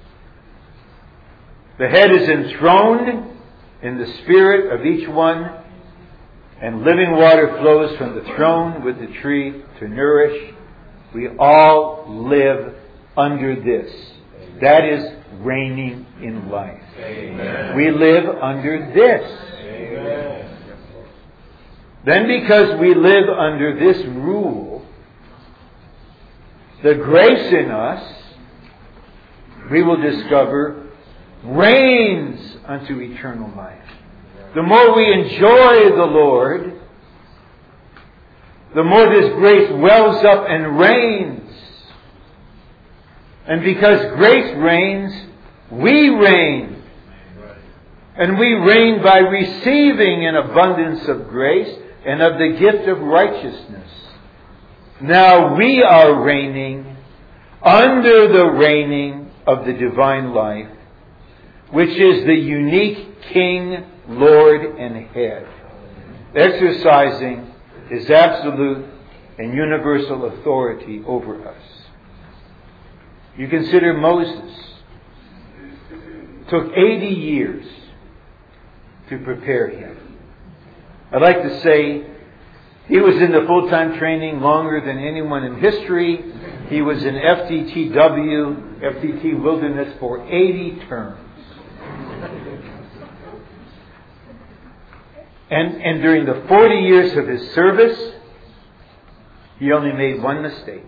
A: The head is enthroned in the spirit of each one, and living water flows from the throne with the tree to nourish. We all live under this. That is reigning in life. Amen. We live under this. Amen. Then because we live under this rule, the grace in us, we will discover, reigns unto eternal life. The more we enjoy the Lord, the more this grace wells up and reigns. And because grace reigns, we reign. And we reign by receiving an abundance of grace and of the gift of righteousness. Now we are reigning under the reigning of the divine life, which is the unique King, Lord, and Head, exercising His absolute and universal authority over us. You consider Moses. It took 80 years to prepare him. I'd like to say he was in the full-time training longer than anyone in history. He was in FTT Wilderness for 80 terms. And during the 40 years of his service, he only made one mistake.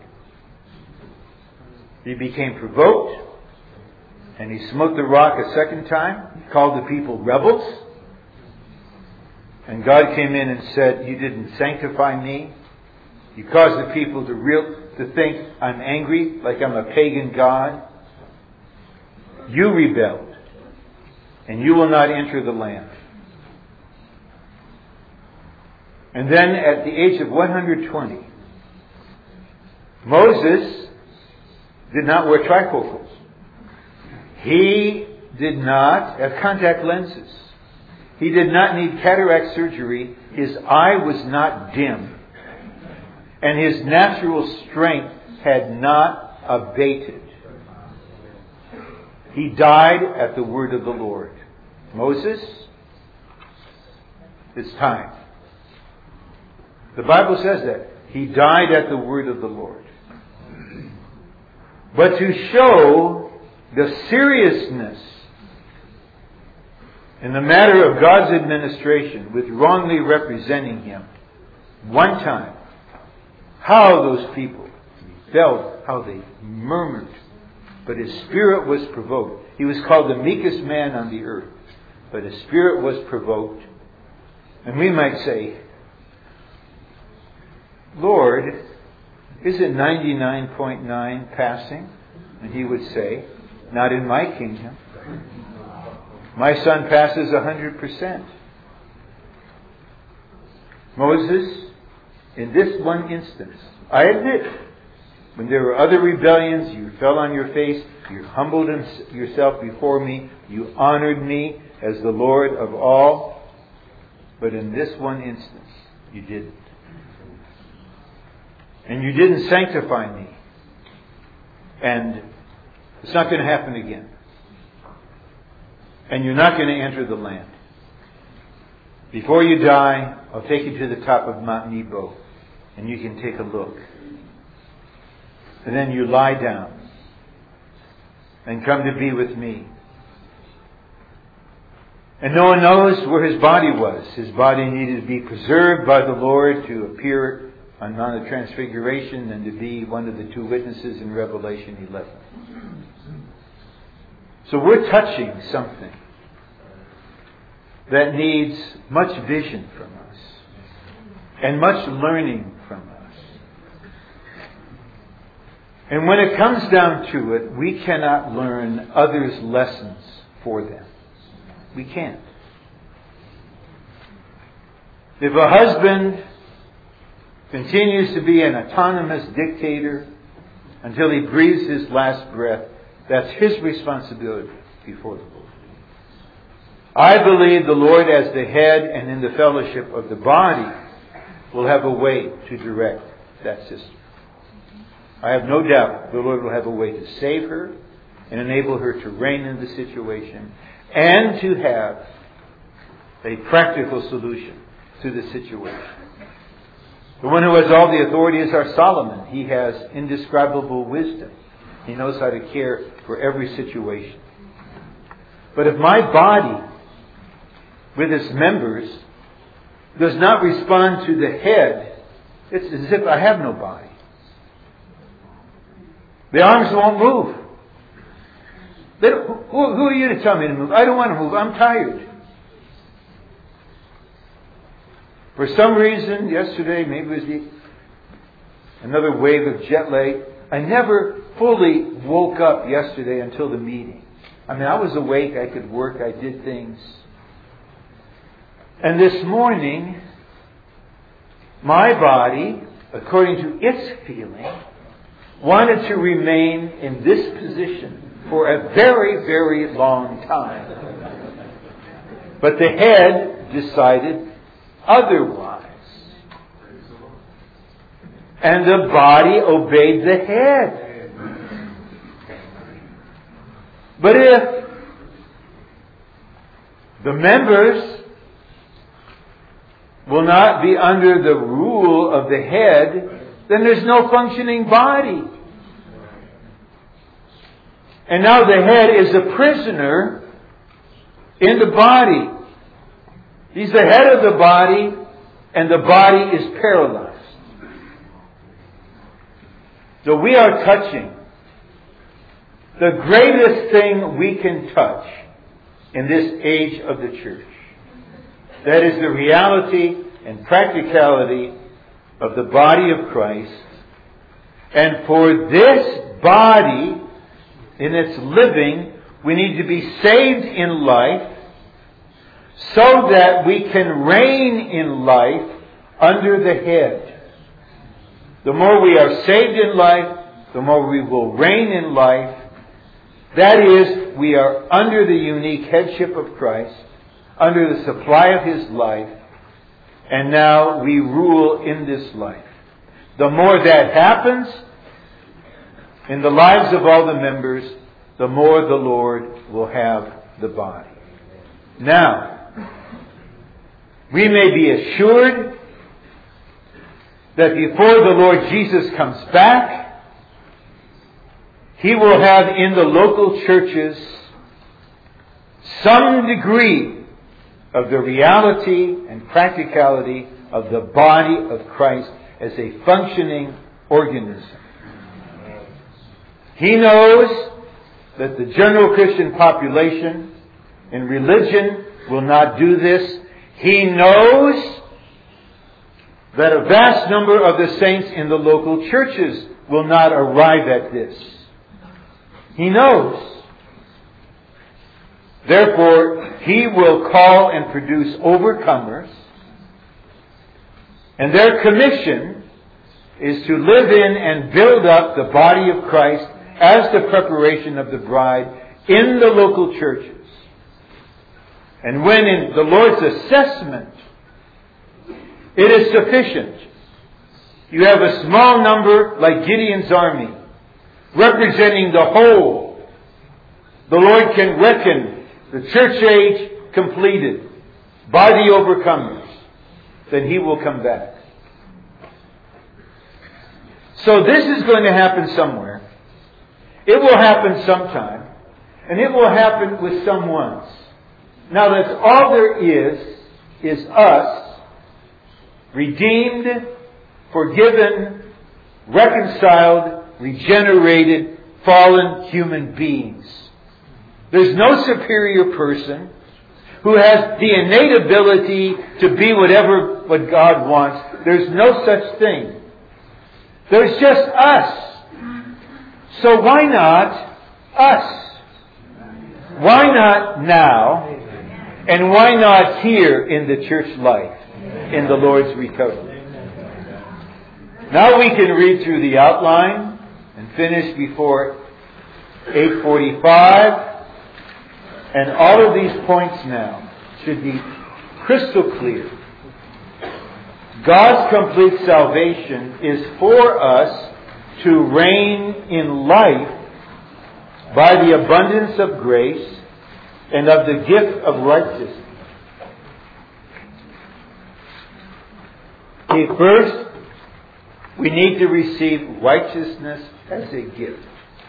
A: He became provoked, and he smote the rock a second time. He called the people rebels. And God came in and said, you didn't sanctify me. You caused the people to think I'm angry, like I'm a pagan God. You rebelled, and you will not enter the land. And then at the age of 120, Moses did not wear trifocals. He did not have contact lenses. He did not need cataract surgery. His eye was not dim. And his natural strength had not abated. He died at the word of the Lord. Moses, it's time. The Bible says that. He died at the word of the Lord. But to show the seriousness in the matter of God's administration with wrongly representing Him, one time, how those people felt, how they murmured. But his spirit was provoked. He was called the meekest man on the earth. But his spirit was provoked. And we might say, Lord, is it 99.9 passing? And He would say, not in my kingdom. My son passes 100%. Moses, in this one instance, I admit, when there were other rebellions, you fell on your face, you humbled yourself before me, you honored me as the Lord of all. But in this one instance, you didn't. And you didn't sanctify me. And it's not going to happen again. And you're not going to enter the land. Before you die, I'll take you to the top of Mount Nebo, and you can take a look. And then you lie down and come to be with me. And no one knows where his body was. His body needed to be preserved by the Lord to appear on Mount of Transfiguration and to be one of the two witnesses in Revelation 11. So we're touching something that needs much vision from us and much learning from us. And when it comes down to it, we cannot learn others' lessons for them. We can't. If a husband continues to be an autonomous dictator until he breathes his last breath, that's his responsibility before the Lord. I believe the Lord, as the head and in the fellowship of the body, will have a way to direct that sister. I have no doubt the Lord will have a way to save her and enable her to reign in the situation and to have a practical solution to the situation. The one who has all the authority is our Solomon. He has indescribable wisdom. He knows how to care for every situation. But if my body, with its members, does not respond to the head, it's as if I have no body. The arms won't move. Who are you to tell me to move? I don't want to move. I'm tired. For some reason, yesterday, maybe it was another wave of jet lag, I never fully woke up yesterday until the meeting. I mean, I was awake, I could work, I did things. And this morning, my body, according to its feeling, wanted to remain in this position for a very, very long time. But the head decided otherwise. And the body obeyed the head. But if the members will not be under the rule of the head, then there's no functioning body. And now the head is a prisoner in the body. He's the head of the body, and the body is paralyzed. So we are touching the greatest thing we can touch in this age of the church. That is the reality and practicality of the body of Christ. And for this body, in its living, we need to be saved in life so that we can reign in life under the head. The more we are saved in life, the more we will reign in life. That is, we are under the unique headship of Christ, under the supply of His life, and now we rule in this life. The more that happens in the lives of all the members, the more the Lord will have the body. Now, we may be assured that before the Lord Jesus comes back, He will have in the local churches some degree of the reality and practicality of the body of Christ as a functioning organism. He knows that the general Christian population in religion will not do this. He knows that a vast number of the saints in the local churches will not arrive at this. He knows. Therefore, He will call and produce overcomers, and their commission is to live in and build up the body of Christ as the preparation of the bride in the local churches. And when in the Lord's assessment, it is sufficient. You have a small number like Gideon's army, representing the whole. The Lord can reckon the church age completed by the overcomers. Then He will come back. So this is going to happen somewhere. It will happen sometime. And it will happen with someone. Now that's all there is us, redeemed, forgiven, reconciled, regenerated, fallen human beings. There's no superior person who has the innate ability to be what God wants. There's no such thing. There's just us. So why not us? Why not now? And why not here in the church life, in the Lord's recovery? Now we can read through the outline and finish before 8:45. And all of these points now should be crystal clear. God's complete salvation is for us to reign in life by the abundance of grace and of the gift of righteousness. Okay, first, we need to receive righteousness as a gift.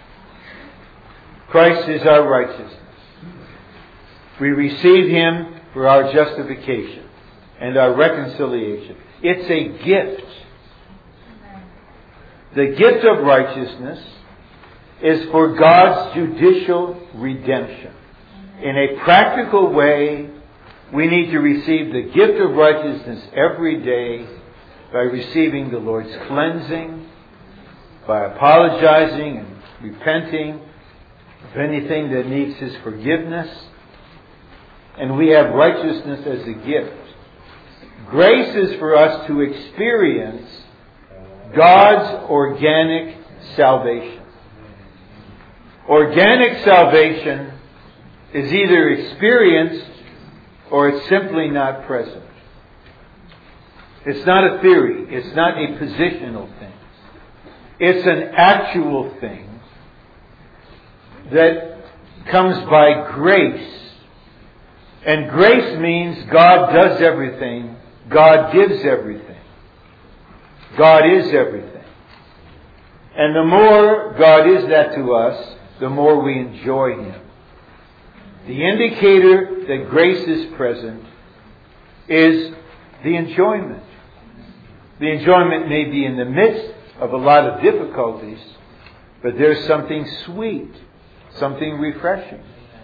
A: Christ is our righteousness. We receive Him for our justification and our reconciliation. It's a gift. The gift of righteousness is for God's judicial redemption. In a practical way, we need to receive the gift of righteousness every day by receiving the Lord's cleansing, by apologizing and repenting of anything that needs His forgiveness. And we have righteousness as a gift. Grace is for us to experience God's organic salvation. Organic salvation is either experienced or it's simply not present. It's not a theory. It's not a positional thing. It's an actual thing that comes by grace. And grace means God does everything. God gives everything. God is everything. And the more God is that to us, the more we enjoy Him. The indicator that grace is present is the enjoyment. The enjoyment may be in the midst of a lot of difficulties, but there's something sweet, something refreshing.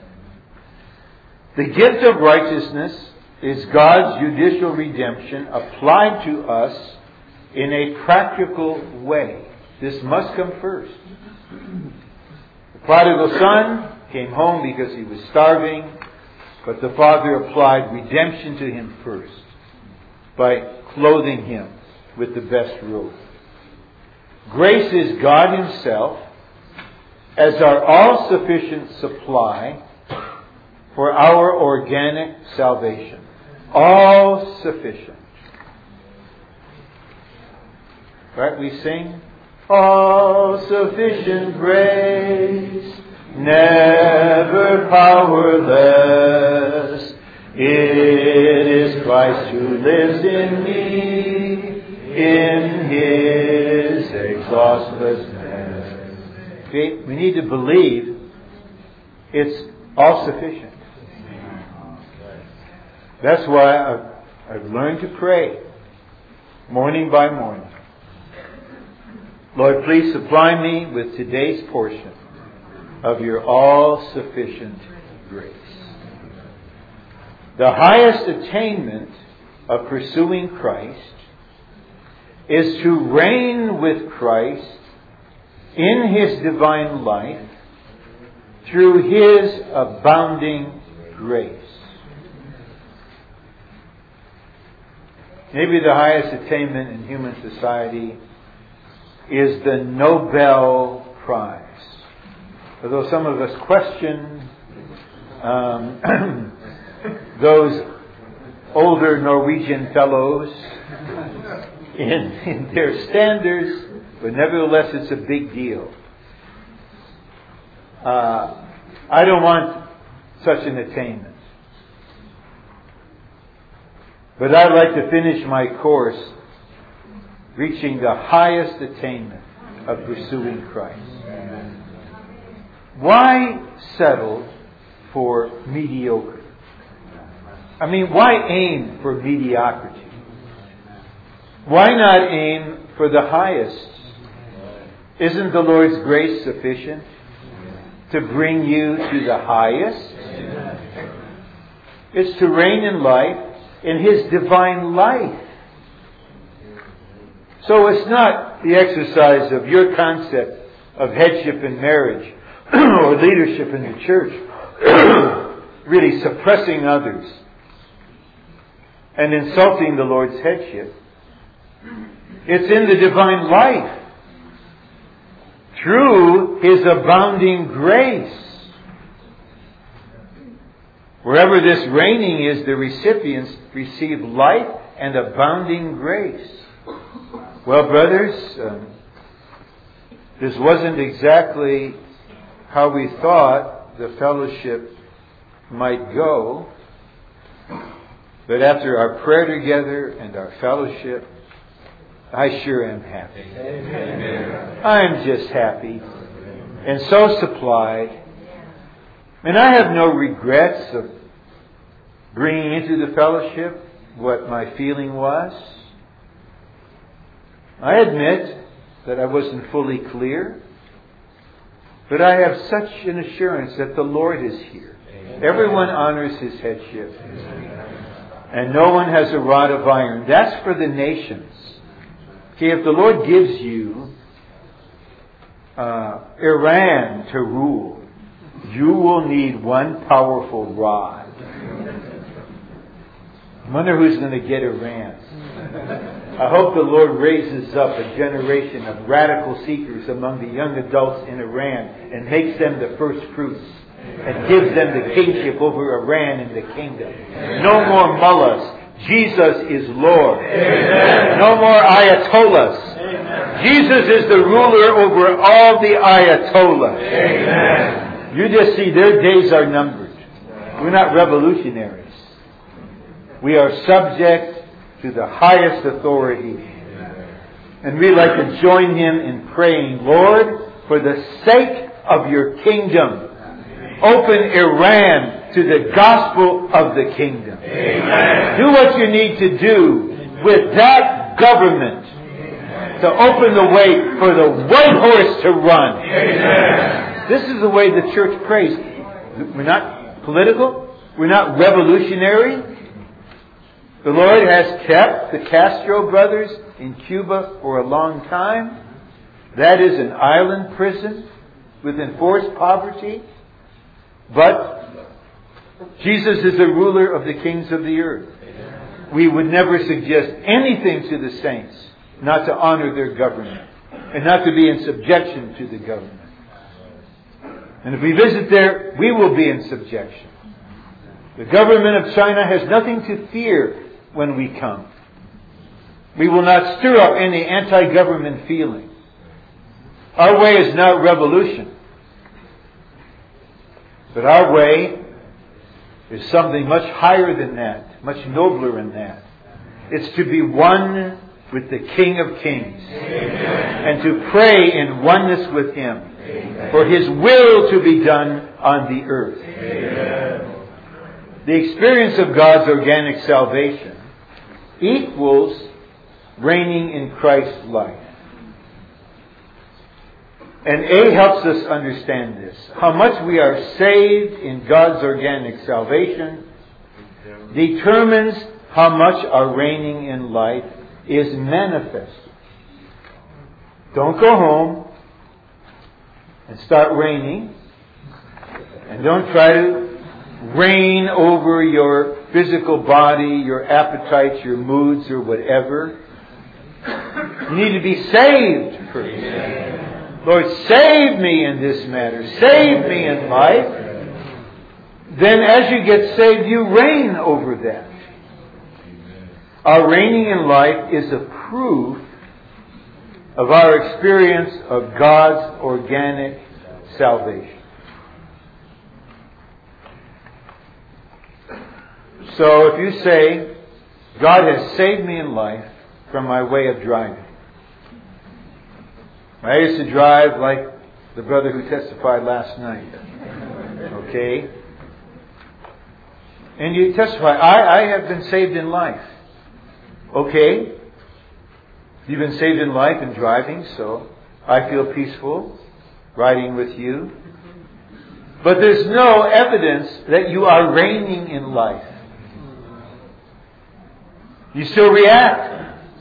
A: The gift of righteousness is God's judicial redemption applied to us in a practical way. This must come first. The prodigal son came home because he was starving, but the father applied redemption to him first by clothing him with the best robe. Grace is God Himself as our all-sufficient supply for our organic salvation. All sufficient. Right? We sing, all sufficient grace, never powerless. It is Christ who lives in me, in His exhaustlessness. Okay? We need to believe it's all sufficient. That's why I've learned to pray morning by morning. Lord, please supply me with today's portion of your all-sufficient grace. The highest attainment of pursuing Christ is to reign with Christ in His divine life through His abounding grace. Maybe the highest attainment in human society is the Nobel Prize. Although some of us question those older Norwegian fellows in their standards, but nevertheless it's a big deal. I don't want such an attainment. But I'd like to finish my course reaching the highest attainment of pursuing Christ. Why settle for mediocre? I mean, why aim for mediocrity? Why not aim for the highest? Isn't the Lord's grace sufficient to bring you to the highest? It's to reign in life in His divine life. So it's not the exercise of your concept of headship in marriage or leadership in the church really suppressing others and insulting the Lord's headship. It's in the divine life through His abounding grace. Wherever this reigning is, the recipients receive life and abounding grace. Well, brothers, this wasn't exactly how we thought the fellowship might go. But after our prayer together and our fellowship, I sure am happy. Amen. I'm just happy and so supplied. And I have no regrets of bringing into the fellowship what my feeling was. I admit that I wasn't fully clear. But I have such an assurance that the Lord is here. Everyone honors His headship. And no one has a rod of iron. That's for the nations. See, if the Lord gives you Iran to rule, you will need one powerful rod. I wonder who's going to get Iran. I hope the Lord raises up a generation of radical seekers among the young adults in Iran and makes them the first fruits and gives them the kingship over Iran and the kingdom. No more mullahs. Jesus is Lord. Amen. No more ayatollahs. Amen. Jesus is the ruler over all the ayatollahs. Amen. You just see their days are numbered. We're not revolutionaries. We are subject to the highest authority. And we like to join Him in praying, Lord, for the sake of your kingdom, open Iran to the gospel of the kingdom. Amen. Do what you need to do with that government to open the way for the white horse to run. Amen. This is the way the church prays. We're not political. We're not revolutionary. The Lord has kept the Castro brothers in Cuba for a long time. That is an island prison with enforced poverty. But Jesus is the ruler of the kings of the earth. We would never suggest anything to the saints not to honor their government and not to be in subjection to the government. And if we visit there, we will be in subjection. The government of China has nothing to fear when we come. We will not stir up any anti-government feeling. Our way is not revolution. But our way is something much higher than that, much nobler than that. It's to be one with the King of Kings. Amen. And to pray in oneness with Him. Amen. For His will to be done on the earth. Amen. The experience of God's organic salvation equals reigning in Christ's life. And A helps us understand this. How much we are saved in God's organic salvation determines how much our reigning in life is manifested. Don't go home and start reigning. And don't try to reign over your physical body, your appetites, your moods, or whatever. You need to be saved first. Lord, save me in this matter. Save me in life. Then as you get saved, you reign over that. Our reigning in life is a proof of our experience of God's organic salvation. So if you say, God has saved me in life from my way of driving. I used to drive like the brother who testified last night. Okay? And you testify, I have been saved in life. Okay? You've been saved in life and driving, so I feel peaceful riding with you. But there's no evidence that you are reigning in life. You still react.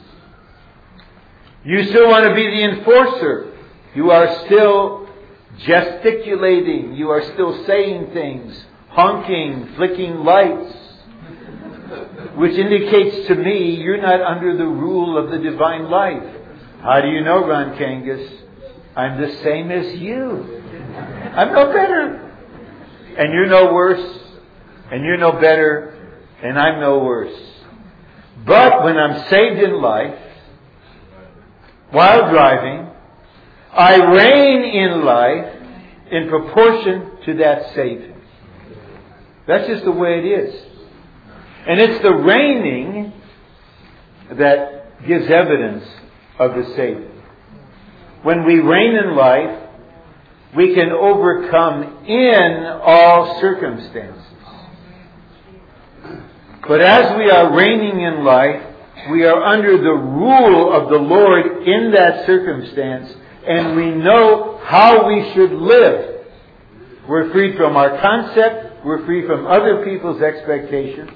A: You still want to be the enforcer. You are still gesticulating. You are still saying things, honking, flicking lights, which indicates to me you're not under the rule of the divine life. How do you know, Ron Kangas? I'm the same as you. I'm no better. And you're no worse. And you're no better. And I'm no worse. But when I'm saved in life, while driving, I reign in life in proportion to that saving. That's just the way it is. And it's the reigning that gives evidence of the saving. When we reign in life, we can overcome in all circumstances. But as we are reigning in life, we are under the rule of the Lord in that circumstance, and we know how we should live. We're freed from our concept. We're free from other people's expectations.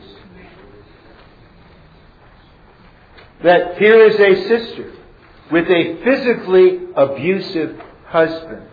A: That here is a sister with a physically abusive husband.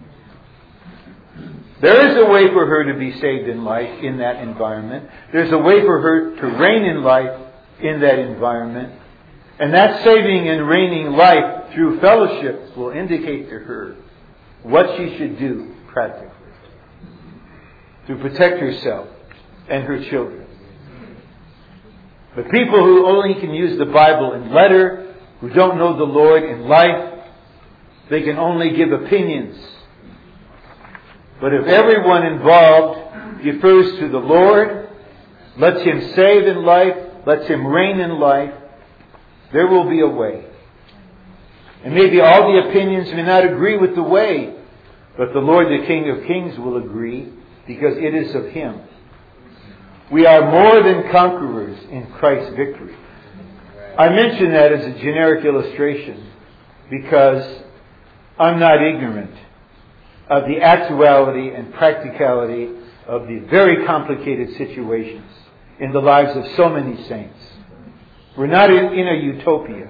A: There is a way for her to be saved in life in that environment. There's a way for her to reign in life in that environment. And that saving and reigning life through fellowship will indicate to her what she should do practically to protect herself and her children. The people who only can use the Bible in letter, who don't know the Lord in life, they can only give opinions. But if everyone involved defers to the Lord, lets Him save in life, lets Him reign in life, there will be a way. And maybe all the opinions may not agree with the way, but the Lord, the King of Kings, will agree because it is of Him. We are more than conquerors in Christ's victory. I mention that as a generic illustration because I'm not ignorant of the actuality and practicality of the very complicated situations in the lives of so many saints. We're not in a utopia.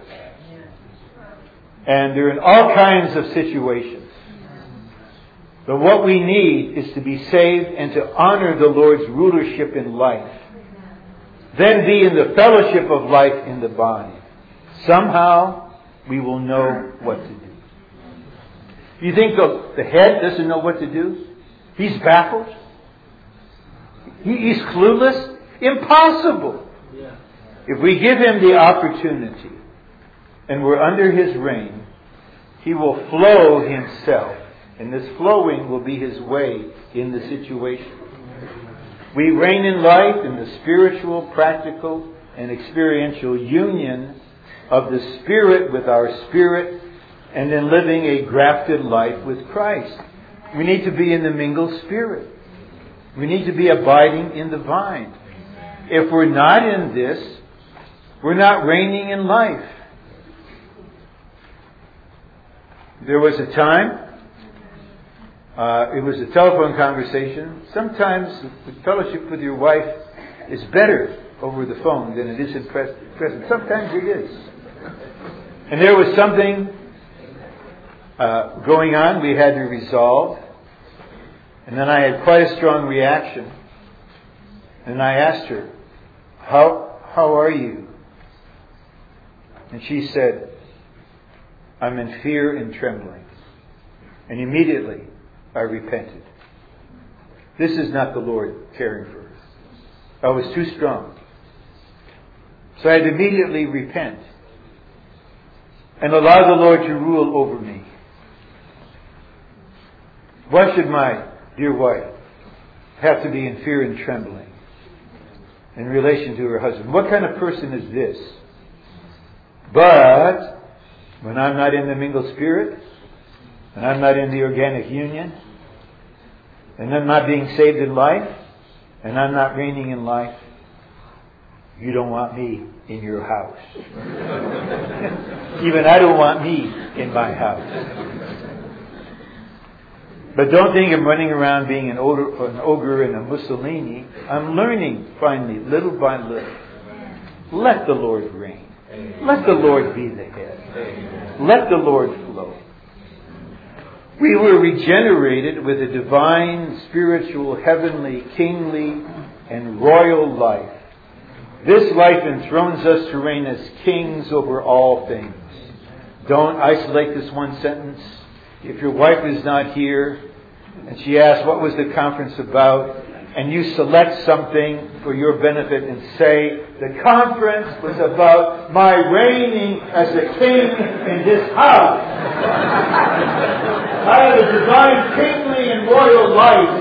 A: And they're in all kinds of situations. But what we need is to be saved and to honor the Lord's rulership in life. Then be in the fellowship of life in the body. Somehow we will know what to do. You think the head doesn't know what to do? He's baffled? He's clueless? Impossible! If we give him the opportunity and we're under his reign, he will flow himself. And this flowing will be his way in the situation. We reign in life in the spiritual, practical, and experiential union of the Spirit with our spirit, and in living a grafted life with Christ. We need to be in the mingled Spirit. We need to be abiding in the vine. If we're not in this, we're not reigning in life. There was a time, it was a telephone conversation. Sometimes the fellowship with your wife is better over the phone than it is in presence. Sometimes it is. And there was something going on we had to resolve. And then I had quite a strong reaction. And I asked her, how are you? And she said, I'm in fear and trembling. And immediately I repented. This is not the Lord caring for us. I was too strong. So I had to immediately repent and allow the Lord to rule over me. Why should my dear wife have to be in fear and trembling in relation to her husband? What kind of person is this? But when I'm not in the mingled spirit, and I'm not in the organic union, and I'm not being saved in life, and I'm not reigning in life, you don't want me in your house. Even I don't want me in my house. But don't think I'm running around being an ogre and a Mussolini. I'm learning finally, little by little. Let the Lord reign. Let the Lord be the head. Let the Lord flow. We were regenerated with a divine, spiritual, heavenly, kingly, and royal life. This life enthrones us to reign as kings over all things. Don't isolate this one sentence. If your wife is not here and she asks what was the conference about, and you select something for your benefit and say, the conference was about my reigning as a king in this house. I have a divine, kingly, and royal life.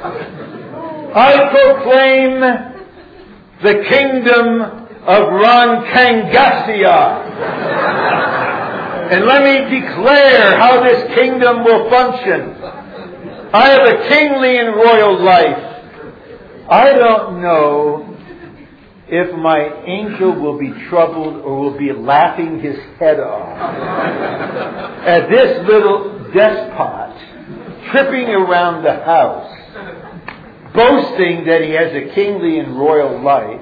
A: I proclaim the kingdom of Ron Kangasia. And let me declare how this kingdom will function. I have a kingly and royal life. I don't know if my angel will be troubled or will be laughing his head off at this little despot tripping around the house, boasting that he has a kingly and royal life.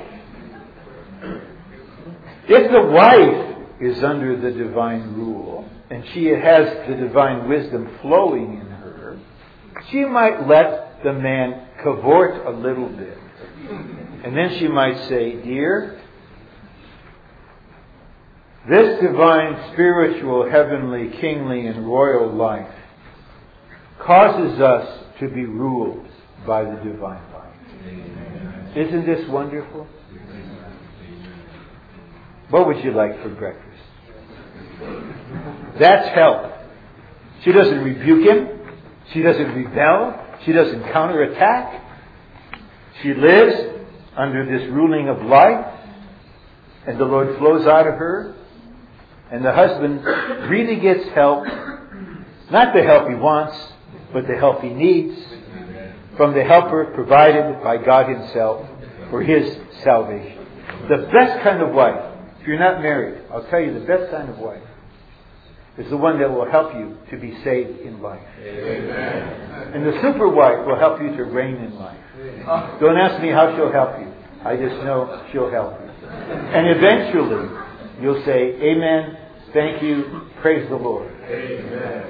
A: If the wife is under the divine rule and she has the divine wisdom flowing in her, she might let the man cavort a little bit. And then she might say, dear, this divine, spiritual, heavenly, kingly, and royal life causes us to be ruled by the divine life. Isn't this wonderful? What would you like for breakfast? That's help. She doesn't rebuke him. She doesn't rebel. She doesn't counterattack. She lives under this ruling of life, and the Lord flows out of her, and the husband really gets help, not the help he wants, but the help he needs, from the helper provided by God himself for his salvation. The best kind of wife, if you're not married, I'll tell you the best kind of wife is the one that will help you to be saved in life. Amen. And the super wife will help you to reign in life. Don't ask me how she'll help you. I just know she'll help you. And eventually, you'll say, amen, thank you, praise the Lord. Amen.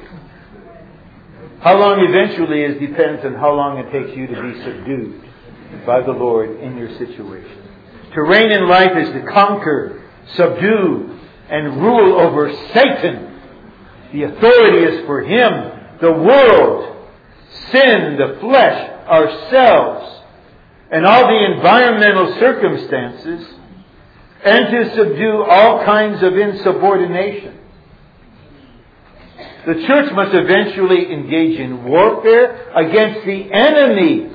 A: How long eventually depends on how long it takes you to be subdued by the Lord in your situation. To reign in life is to conquer, subdue, and rule over Satan. The authority is for him, the world, sin, the flesh, ourselves, and all the environmental circumstances, and to subdue all kinds of insubordination. The church must eventually engage in warfare against the enemy.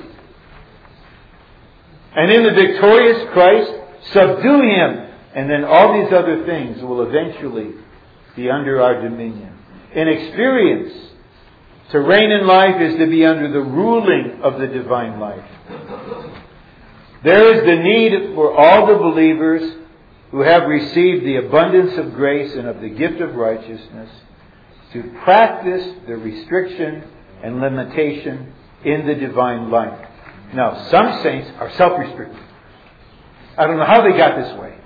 A: And in the victorious Christ, subdue him. And then all these other things will eventually be under our dominion. In experience, to reign in life is to be under the ruling of the divine life. There is the need for all the believers who have received the abundance of grace and of the gift of righteousness to practice the restriction and limitation in the divine life. Now, some saints are self-restricted. I don't know how they got this way.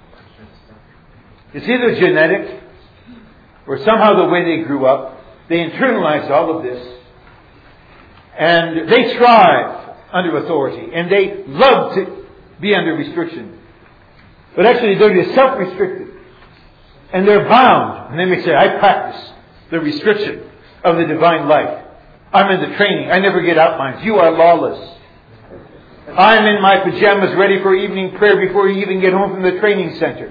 A: It's either genetic or somehow the way they grew up. They internalized all of this. And they thrive under authority. And they love to be under restriction. But actually they're self-restricted. And they're bound. And they may say, I practice the restriction of the divine life. I'm in the training. I never get outlines. You are lawless. I'm in my pajamas ready for evening prayer before you even get home from the training center.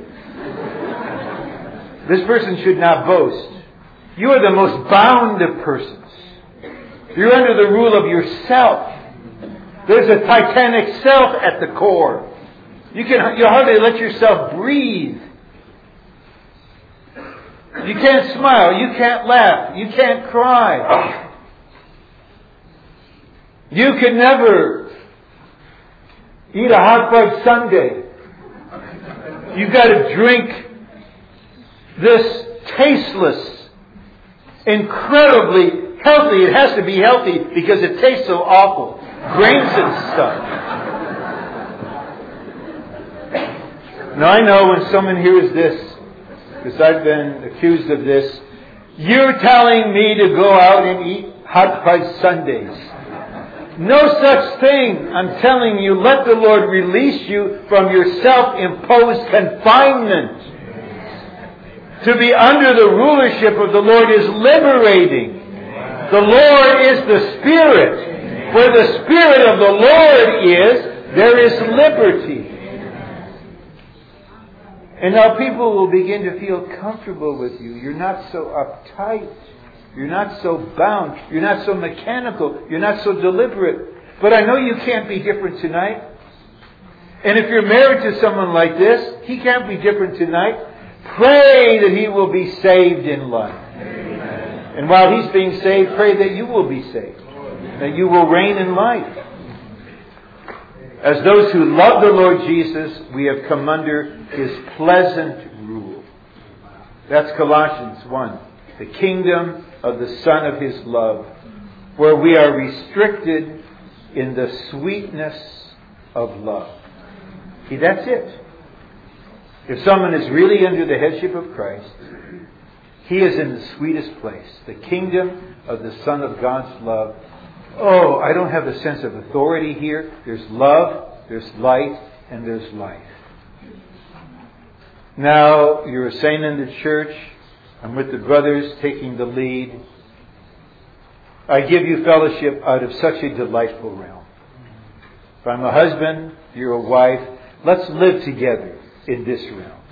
A: This person should not boast. You are the most bound of persons. You're under the rule of yourself. There's a titanic self at the core. You hardly let yourself breathe. You can't smile. You can't laugh. You can't cry. You can never eat a hot fudge sundae. You've got to drink this tasteless, incredibly healthy. It has to be healthy because it tastes so awful. Grains and stuff. Now I know when someone hears this, because I've been accused of this, you're telling me to go out and eat hot fudge sundaes. No such thing. I'm telling you, let the Lord release you from your self-imposed confinement. To be under the rulership of the Lord is liberating. The Lord is the Spirit. Where the Spirit of the Lord is, there is liberty. And now people will begin to feel comfortable with you. You're not so uptight. You're not so bound. You're not so mechanical. You're not so deliberate. But I know you can't be different tonight. And if you're married to someone like this, he can't be different tonight. Pray that he will be saved in life. Amen. And while he's being saved, pray that you will be saved. That you will reign in life. As those who love the Lord Jesus, we have come under His pleasant rule. That's Colossians 1. The kingdom of the Son of His love, where we are restricted in the sweetness of love. See, that's it. If someone is really under the headship of Christ, he is in the sweetest place. The kingdom of the Son of God's love. Oh, I don't have a sense of authority here. There's love, there's light, and there's life. Now, you're a saint in the church. I'm with the brothers taking the lead. I give you fellowship out of such a delightful realm. If I'm a husband, you're a wife, let's live together in this realm.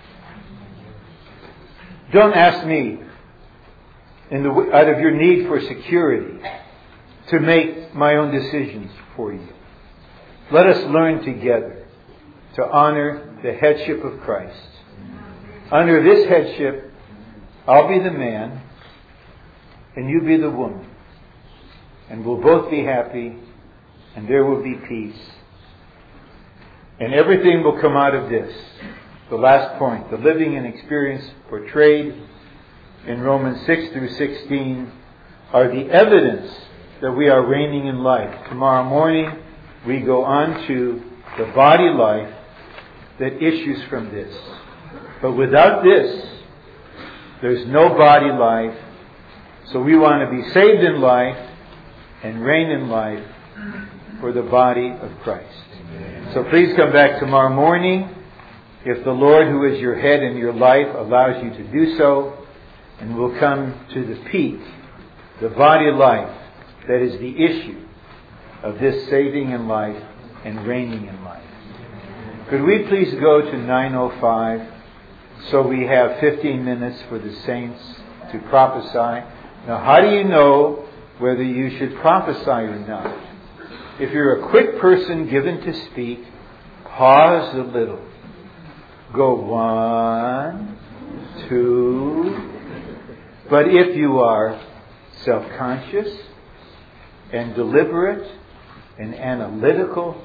A: Don't ask me, out of your need for security, to make my own decisions for you. Let us learn together to honor the headship of Christ. Under this headship, I'll be the man and you be the woman. And we'll both be happy and there will be peace. And everything will come out of this. The last point, the living and experience portrayed in Romans 6 through 16 are the evidence that we are reigning in life. Tomorrow morning we go on to the body life that issues from this. But without this, there's no body life. So we want to be saved in life and reign in life for the body of Christ. So please come back tomorrow morning, if the Lord, who is your head in your life, allows you to do so, and we'll come to the peak, the body life that is the issue of this saving in life and reigning in life. Could we please go to 9:05 so we have 15 minutes for the saints to prophesy? Now, how do you know whether you should prophesy or not? If you're a quick person given to speak, pause a little. Go 1, 2. But if you are self-conscious and deliberate and analytical,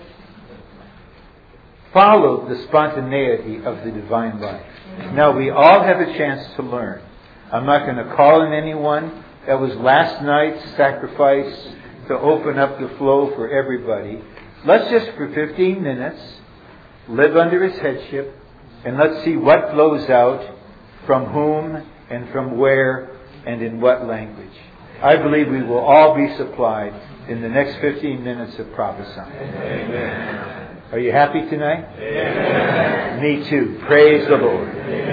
A: follow the spontaneity of the divine life. Now, we all have a chance to learn. I'm not going to call in anyone. That was last night's sacrifice to open up the flow for everybody. Let's just, for 15 minutes, live under His headship, and let's see what flows out, from whom and from where and in what language. I believe we will all be supplied in the next 15 minutes of prophesying. Amen. Are you happy tonight? Amen. Me too. Praise the Lord. Amen.